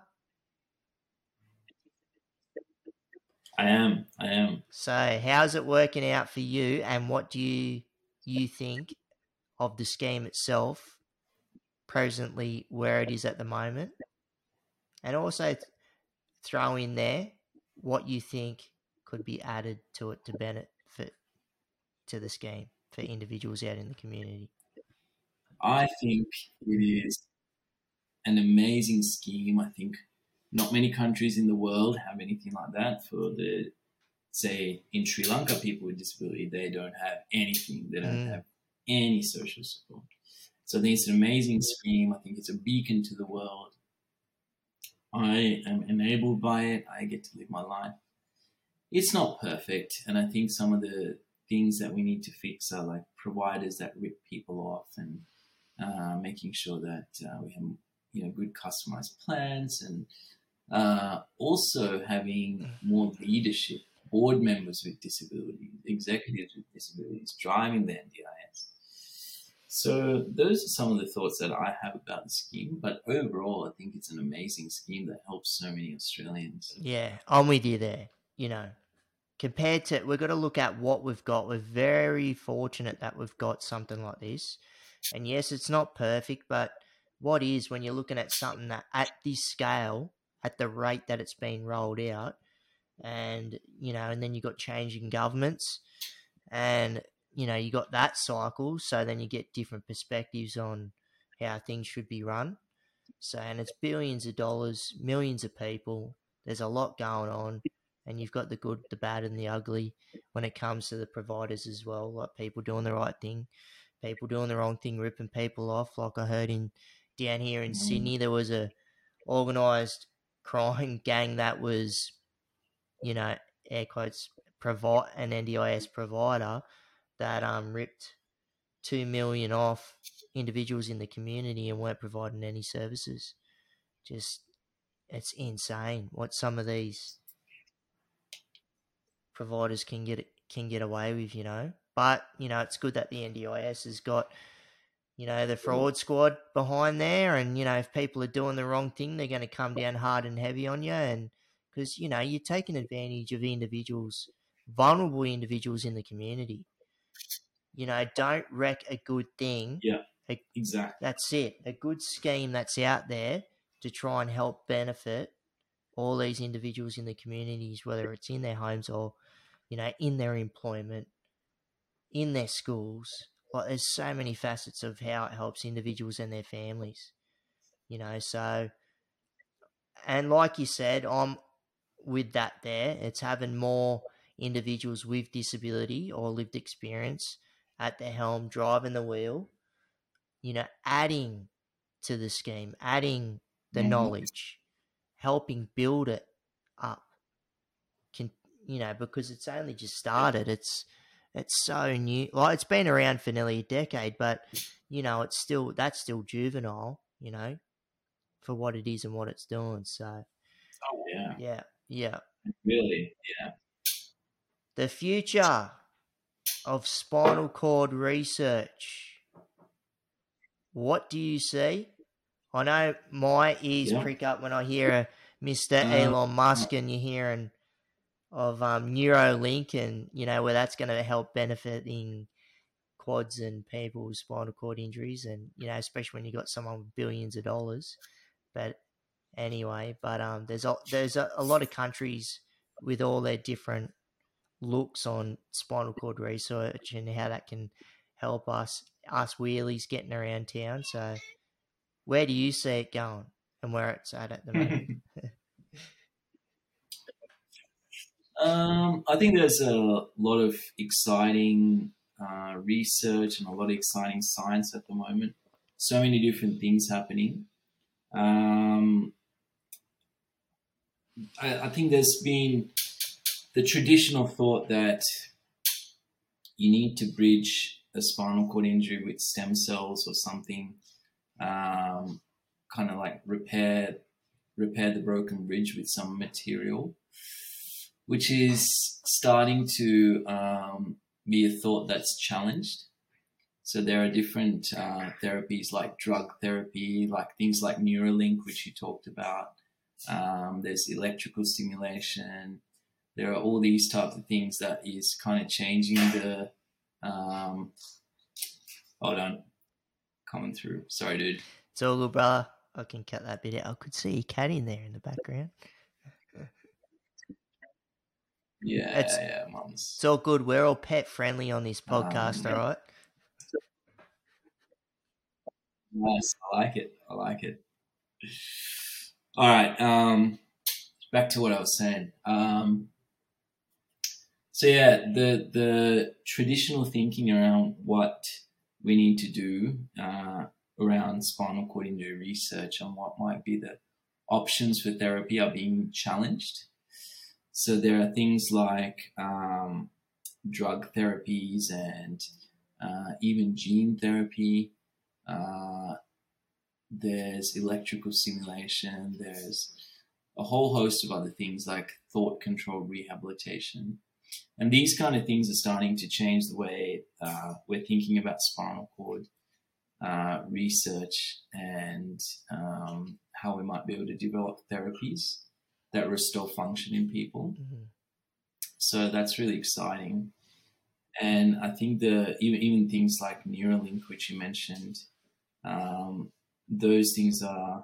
I am. I am. So, how's it working out for you, and what do you you think of the scheme itself, presently where it is at the moment? And also th- throw in there what you think could be added to it to benefit to the scheme for individuals out in the community. I think it is an amazing scheme. I think not many countries in the world have anything like that. For the, say, in Sri Lanka, people with disability, they don't have anything. They don't Mm. have any social support. So I think it's an amazing scheme. I think it's a beacon to the world. I am enabled by it. I get to live my life. It's not perfect, and I think some of the things that we need to fix are like providers that rip people off, and uh, making sure that uh, we have, you know, good customized plans, and uh, also having more leadership, board members with disabilities, executives with disabilities driving the N D I S. So those are some of the thoughts that I have about the scheme. But overall, I think it's an amazing scheme that helps so many Australians. Yeah, I'm with you there. You know, compared to, we've got to look at what we've got. We're very fortunate that we've got something like this. And yes, it's not perfect, but what is, when you're looking at something that at this scale, at the rate that it's been rolled out, and, you know, and then you got changing governments, and, you know, you got that cycle, so then you get different perspectives on how things should be run. So, and it's billions of dollars, millions of people. There's a lot going on, and you've got the good, the bad, and the ugly when it comes to the providers as well. Like people doing the right thing, people doing the wrong thing, ripping people off. Like I heard in down here in Mm. Sydney, there was a organised crime gang that was, you know, air quotes, provide an N D I S provider that um ripped two million off individuals in the community and weren't providing any services. Just, it's insane what some of these providers can get can get away with, you know. But, you know, it's good that the N D I S has got, you know, the fraud squad behind there, and, you know, if people are doing the wrong thing, they're going to come down hard and heavy on you, and because, you know, you're taking advantage of individuals, vulnerable individuals in the community. You know, don't wreck a good thing. Yeah, a, exactly. That's it. A good scheme that's out there to try and help benefit all these individuals in the communities, whether it's in their homes or, you know, in their employment, in their schools. Like, there's so many facets of how it helps individuals and their families, you know. So, and like you said, I'm with that there. It's having more individuals with disability or lived experience at the helm, driving the wheel, you know, adding to the scheme, adding the Mm-hmm. knowledge, helping build it up. Can, you know, because it's only just started. It's it's so new. Like, it's been around for nearly a decade, but, you know, it's still, that's still juvenile, you know, for what it is and what it's doing. So Oh, yeah. yeah, yeah. Really, yeah. The future of spinal cord research. What do you see? I know my ears Yeah. prick up when I hear a Mister Uh, Elon Musk, and you're hearing of um, Neuralink, and, you know, where that's going to help benefiting quads and people with spinal cord injuries, and, you know, especially when you got someone with billions of dollars. But anyway. But um, there's a, there's a, a lot of countries with all their different looks on spinal cord research and how that can help us us wheelies getting around town. So where do you see it going and where it's at at the moment? um, I think there's a lot of exciting uh, research and a lot of exciting science at the moment. So many different things happening. Um, I, I think there's been the traditional thought that you need to bridge a spinal cord injury with stem cells or something, um, kind of like repair repair the broken bridge with some material, which is starting to um, be a thought that's challenged. So there are different uh, therapies like drug therapy, like things like Neuralink, which you talked about. Um, there's electrical stimulation. There are all these types of things that is kind of changing the. Um, hold on, coming through. Sorry, dude. It's all good, brother. I can cut that bit out. I could see a cat in there in the background. Yeah, it's, yeah, mums. It's all good. We're all pet friendly on this podcast, um, all right? Nice. I like it. I like it. All right. Um, back to what I was saying. Um, so yeah, the the traditional thinking around what we need to do uh, around spinal cord injury research and what might be the options for therapy are being challenged. So there are things like um, drug therapies and uh, even gene therapy. Uh, there's electrical stimulation. There's a whole host of other things like thought-controlled rehabilitation. And these kind of things are starting to change the way uh, we're thinking about spinal cord uh, research and um, how we might be able to develop therapies that restore function in people. Mm-hmm. So that's really exciting. And I think the even, even things like Neuralink, which you mentioned, um, those things are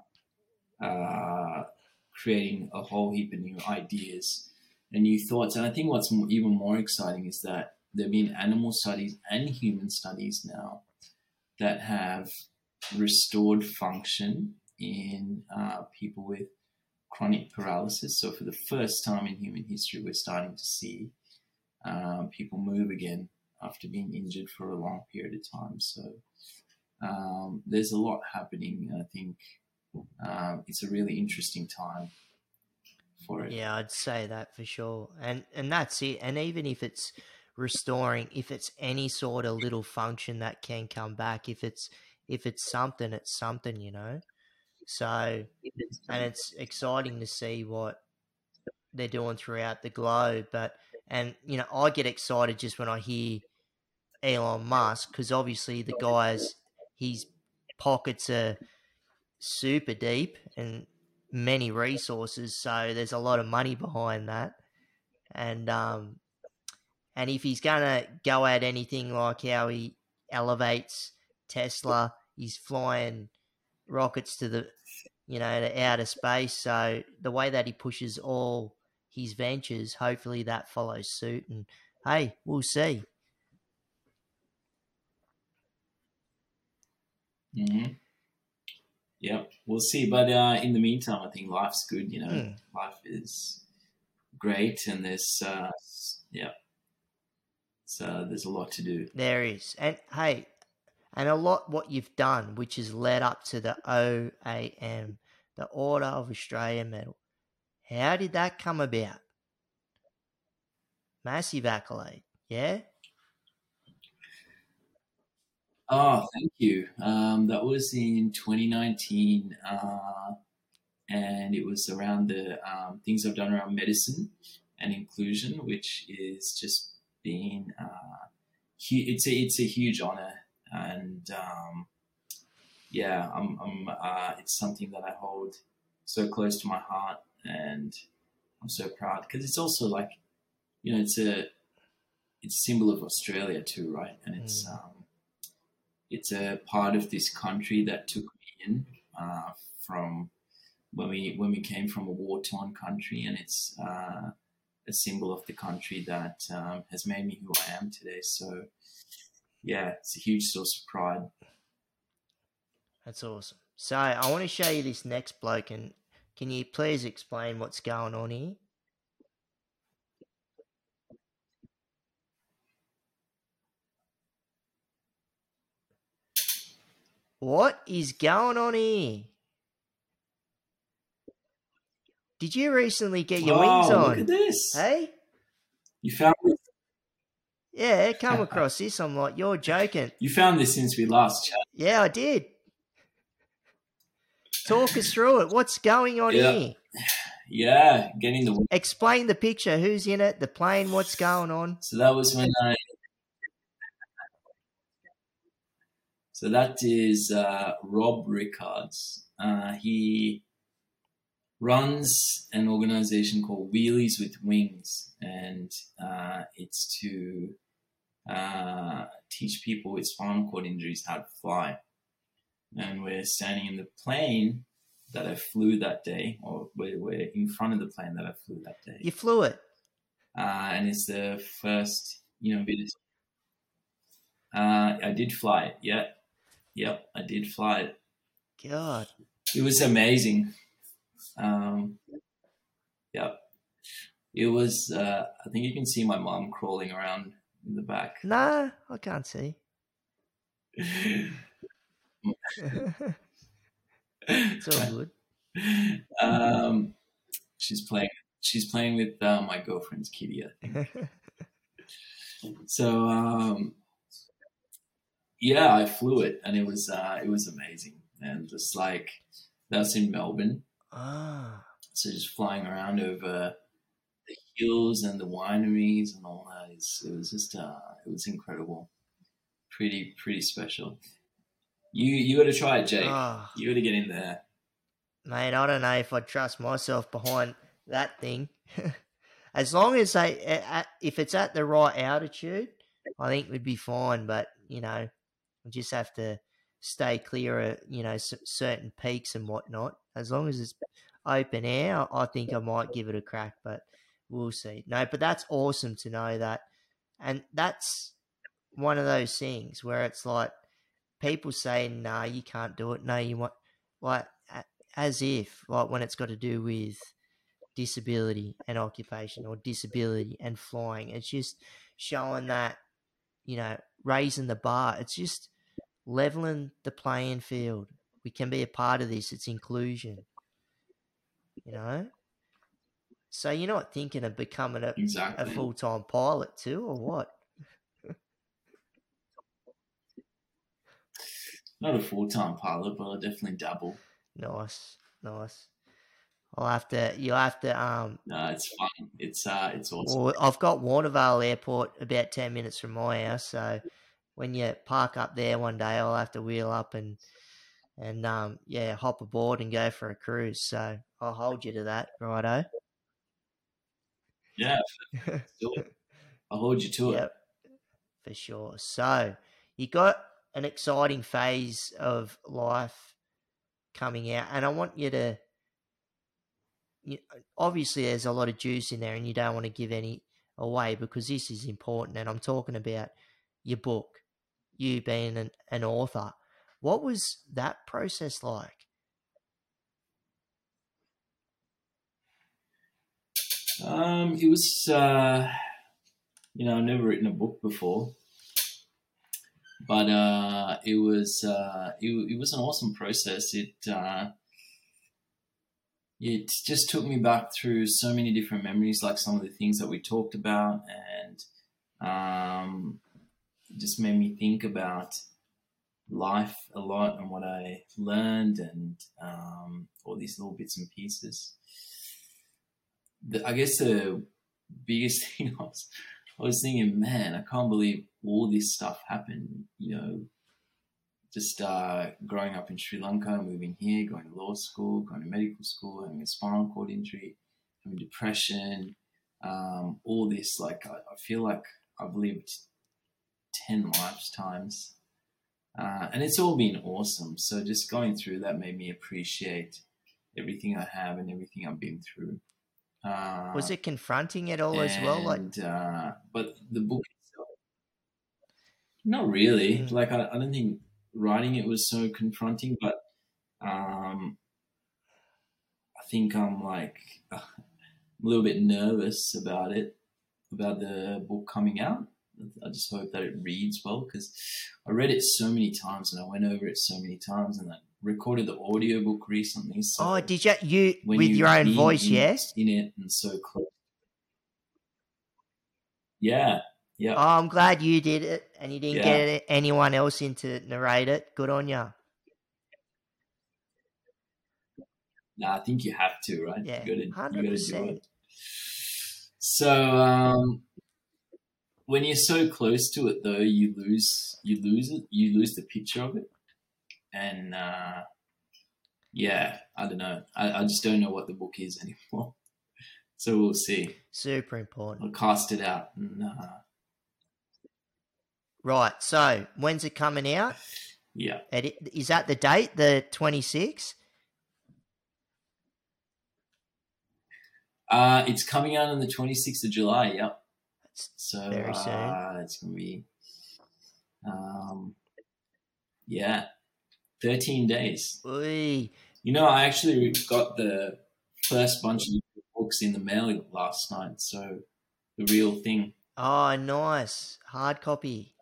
uh, creating a whole heap of new ideas and new thoughts. And I think what's even more exciting is that there have been animal studies and human studies now that have restored function in uh, people with chronic paralysis. So for the first time in human history, we're starting to see um, people move again after being injured for a long period of time. So um, there's a lot happening. And I think um, it's a really interesting time for it. Yeah, I'd say that for sure. And and that's it. And even if it's restoring, if it's any sort of little function that can come back, if it's if it's something, it's something, you know. So, and it's exciting to see what they're doing throughout the globe. But, and, you know, I get excited just when I hear Elon Musk, because obviously the guy's, his pockets are super deep and many resources. So there's a lot of money behind that. And, um, and if he's going to go at anything like how he elevates Tesla, he's flying rockets to the, you know, to outer space. So the way that he pushes all his ventures, hopefully that follows suit. And hey, we'll see. Mm-hmm. Yeah, we'll see. But uh, in the meantime, I think life's good. You know, mm. life is great, and there's uh, yeah, so there's a lot to do. There is, and hey, and a lot what you've done, which has led up to the O A M, the Order of Australia Medal. How did that come about? Massive accolade, yeah? Oh, thank you. Um, that was in twenty nineteen, uh, and it was around the um, things I've done around medicine and inclusion, which is just being uh, hu- it's a it's a huge honor, and um, yeah, I'm, I'm uh, it's something that I hold so close to my heart, and I'm so proud because it's also like, you know, it's a it's a symbol of Australia too, right? And it's mm. um, it's a part of this country that took me in uh, from when we when we came from a war-torn country, and it's uh, a symbol of the country that um, has made me who I am today. So, yeah, it's a huge source of pride. That's awesome. So I want to show you this next bloke, and can you please explain what's going on here? What is going on here? Did you recently get your oh, wings on? Look at this. Hey? You found this? Yeah, come across this. I'm like, you're joking. You found this since we last chatted. Yeah, I did. Talk us through it. What's going on Yeah. here? Yeah, getting the. Explain the picture. Who's in it? The plane. What's going on? So that was when I. So that is uh, Rob Rickards. Uh, he runs an organization called Wheelies with Wings, and uh, it's to uh, teach people with spinal cord injuries how to fly. And we're standing in the plane that I flew that day, or we're, we're in front of the plane that I flew that day. You flew it. Uh, and it's the first, you know, bit. Uh, I did fly it. Yeah. Yep, I did fly it. God. It was amazing. Um, yep. It was, uh, I think you can see my mom crawling around in the back. No, I can't see. It's all good. Um, she's playing, she's playing with uh, my girlfriend's kitty, I think. So, um, yeah, I flew it, and it was uh, it was amazing, and just like that's in Melbourne, Ah. so just flying around over the hills and the wineries and all that. It's, it was just uh, it was incredible, pretty pretty special. You you got to try it, Jake. Ah. You got to get in there, Mate, I don't know if I'd trust myself behind that thing. As long as they, if it's at the right altitude, I think we'd be fine. But you know, we just have to stay clear of, you know, c- certain peaks and whatnot. As long as it's open air, I think I might give it a crack, but we'll see. No, but that's awesome to know that. And that's one of those things where it's like people say, no, nah, you can't do it. No, you want, like, as if, like, when it's got to do with disability and occupation or disability and flying, it's just showing that, you know, raising the bar. It's just leveling the playing field. We can be a part of this. It's inclusion, you know? So you're not thinking of becoming a, exactly. a full-time pilot too, or what? Not a full-time pilot, but I'll definitely dabble. Nice, nice. I'll have to, you'll have to, um... No, it's fun. It's, uh, it's awesome. Well, I've got Warnervale Airport about ten minutes from my house, so when you park up there one day, I'll have to wheel up and, and um, yeah, hop aboard and go for a cruise. So I'll hold you to that, righto? Yeah, let's do it. I'll hold you to Yep, it. for sure. So you got an exciting phase of life coming out, and I want you to, you, obviously there's a lot of juice in there and you don't want to give any away because this is important, and I'm talking about your book, you being an, an author. What was that process like? Um, it was, uh, you know, I've never written a book before, but uh, it was uh, it, it was an awesome process. It uh, it just took me back through so many different memories, like some of the things that we talked about, and um, it just made me think about life a lot and what I learned, and um, all these little bits and pieces. The, I guess the biggest thing I was, I was thinking, man, I can't believe all this stuff happened. You know, just uh, growing up in Sri Lanka, moving here, going to law school, going to medical school, having a spinal cord injury, having depression, um, all this. Like, I, I feel like I've lived ten lifetimes. Uh, and it's all been awesome. So just going through that made me appreciate everything I have and everything I've been through. Uh, Was it confronting at all as well? Like, and uh, but the book itself, not really. Mm. Like I, I don't think writing it was so confronting, but um, I think I'm like uh, a little bit nervous about it, about the book coming out. I just hope that it reads well, because I read it so many times and I went over it so many times, and I recorded the audiobook recently. So oh, did you you when with you your own being voice? in, Yes. in it and so close. Yeah, yeah. Oh, I'm glad you did it, and you didn't Yeah. get anyone else in to narrate it. Good on you. Nah, I think you have to, right? Yeah, You gotta, hundred you gotta do percent. it. So um, when you're so close to it, though, you lose, you lose it, you lose the picture of it, and uh, yeah, I don't know. I, I just don't know what the book is anymore. So we'll see. Super important. I'll cast it out. And, uh, Right. So when's it coming out? yeah. Is that the date? The twenty-sixth? Uh, it's coming out on the twenty-sixth of July. Yep. That's So very soon. Uh, it's gonna be, um, yeah, thirteen days. Oy. You know, I actually got the first bunch of books in the mail last night. So the real thing. Oh, nice. Hard copy.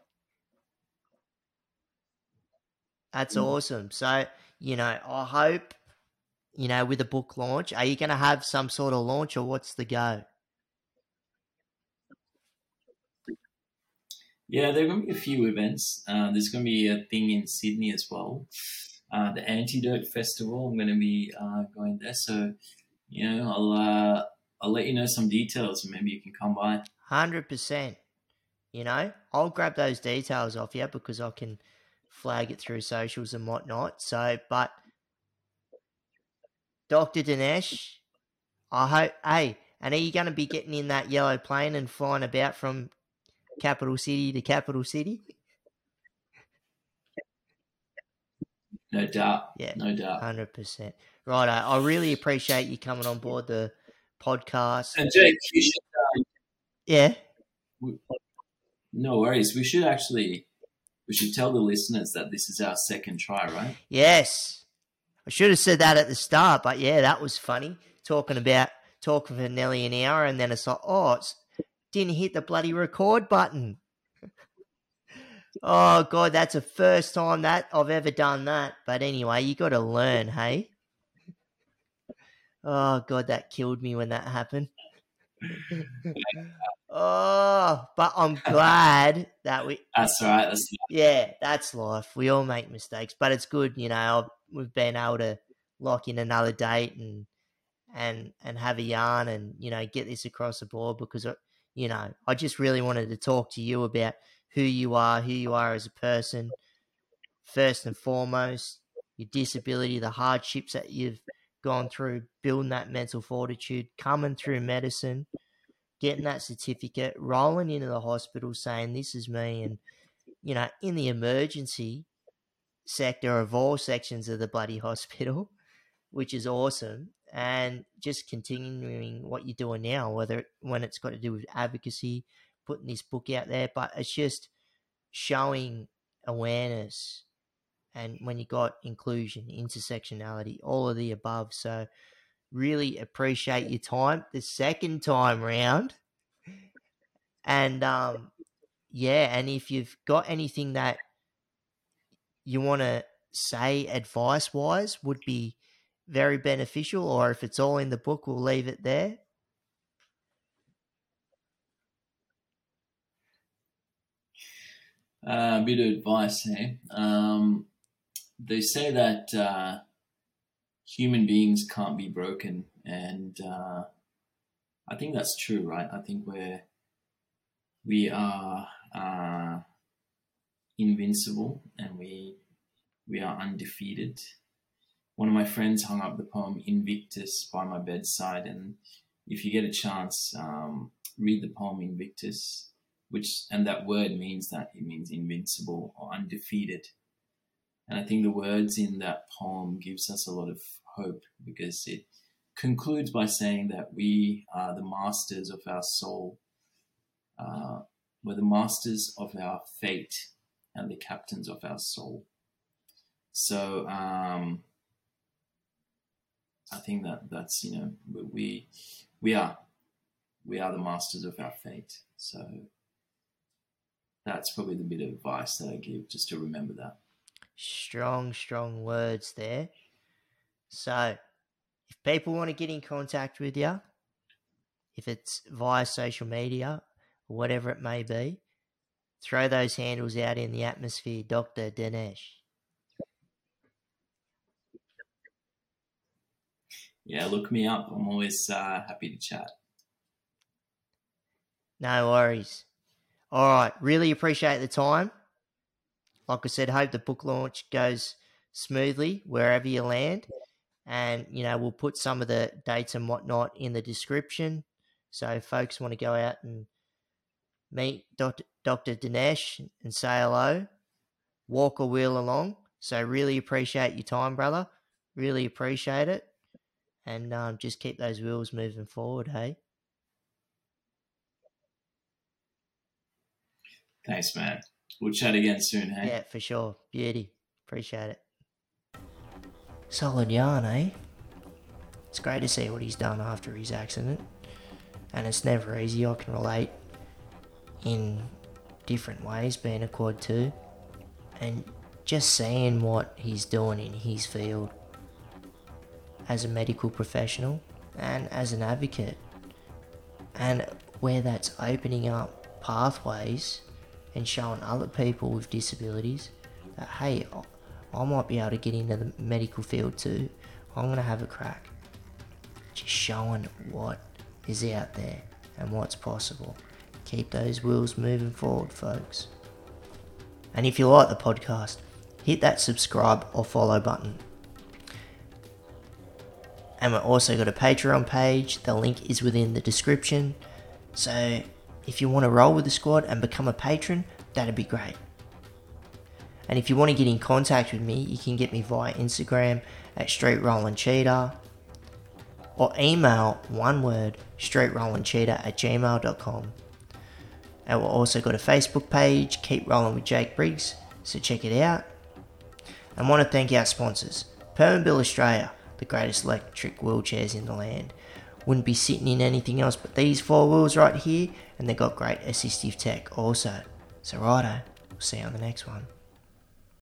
That's Mm. awesome. So, you know, I hope, you know, with a book launch, are you going to have some sort of launch, or what's the go? Yeah, there are going to be a few events. Uh, there's going to be a thing in Sydney as well. Uh, the Antidote Festival. I'm going to be uh, going there. So, you know, I'll uh, I'll let you know some details, and maybe you can come by. one hundred percent. You know, I'll grab those details off you because I can flag it through socials and whatnot. So, but Doctor Dinesh, I hope, hey, and are you going to be getting in that yellow plane and flying about from capital city to capital city? No doubt. Yeah, no doubt. one hundred percent. Right, I really appreciate you coming on board the podcast. And Jake, you should. Uh, yeah. We, no worries. We should actually, we should tell the listeners that this is our second try, right? Yes. I should have said that at the start, but yeah, that was funny. Talking about, talking for nearly an hour, and then it's like, oh, it's, didn't hit the bloody record button. Oh, God, that's the first time that I've ever done that. But anyway, you got to learn, hey? Oh, God, that killed me when that happened. Oh, but I'm glad that we... That's right. That's life. Yeah, that's life. We all make mistakes, but it's good, you know, we've been able to lock in another date and and and have a yarn and, you know, get this across the board because, you know, I just really wanted to talk to you about who you are, who you are as a person, first and foremost, your disability, the hardships that you've gone through, building that mental fortitude, coming through medicine, getting that certificate, rolling into the hospital saying, this is me, and, you know, in the emergency sector of all sections of the bloody hospital, which is awesome, and just continuing what you're doing now, whether when it's got to do with advocacy, putting this book out there, but it's just showing awareness, and when you got inclusion, intersectionality, all of the above. So really appreciate your time the second time round. And um yeah, and if you've got anything that you want to say advice wise would be very beneficial, or if it's all in the book, we'll leave it there. Uh, a bit of advice, eh? Um, they say that uh, human beings can't be broken, and uh, I think that's true, right? I think we're we are uh, invincible, and we we are undefeated. One of my friends hung up the poem Invictus by my bedside, and if you get a chance, um, read the poem Invictus, which, and that word means that, it means invincible or undefeated. And I think the words in that poem gives us a lot of hope, because it concludes by saying that we are the masters of our soul. Uh, we're the masters of our fate and the captains of our soul. So um, I think that that's, you know, we we are we are the masters of our fate. So that's probably the bit of advice that I give, just to remember that. Strong, strong words there. So if people want to get in contact with you, if it's via social media or whatever it may be, throw those handles out in the atmosphere, Doctor Dinesh. Yeah, look me up. I'm always uh, happy to chat. No worries. All right, really appreciate the time. Like I said, hope the book launch goes smoothly wherever you land. And, you know, we'll put some of the dates and whatnot in the description. So if folks want to go out and meet Doctor Doctor Dinesh and say hello, walk a wheel along. So really appreciate your time, brother. Really appreciate it. And um, just keep those wheels moving forward, hey? Thanks, man. We'll chat again soon, hey? Yeah, for sure. Beauty. Appreciate it. Solid yarn, eh? It's great to see what he's done after his accident. And it's never easy. I can relate in different ways, being a quad two. And just seeing what he's doing in his field as a medical professional and as an advocate. And where that's opening up pathways and showing other people with disabilities that, hey, I might be able to get into the medical field too. I'm going to have a crack. Just showing what is out there and what's possible. Keep those wheels moving forward, folks. And if you like the podcast, hit that subscribe or follow button. And we've also got a Patreon page. The link is within the description. So if you want to roll with the squad and become a patron, that'd be great. And if you want to get in contact with me, you can get me via Instagram at Street Rollin' Cheetah, or email one word, streetrollincheetah at gmail dot com. And we've also got a Facebook page, Keep Rolling with Jake Briggs, so check it out. And I want to thank our sponsors, Permobil Australia, the greatest electric wheelchairs in the land. Wouldn't be sitting in anything else but these four wheels right here, and they've got great assistive tech also. So righto, we'll see you on the next one.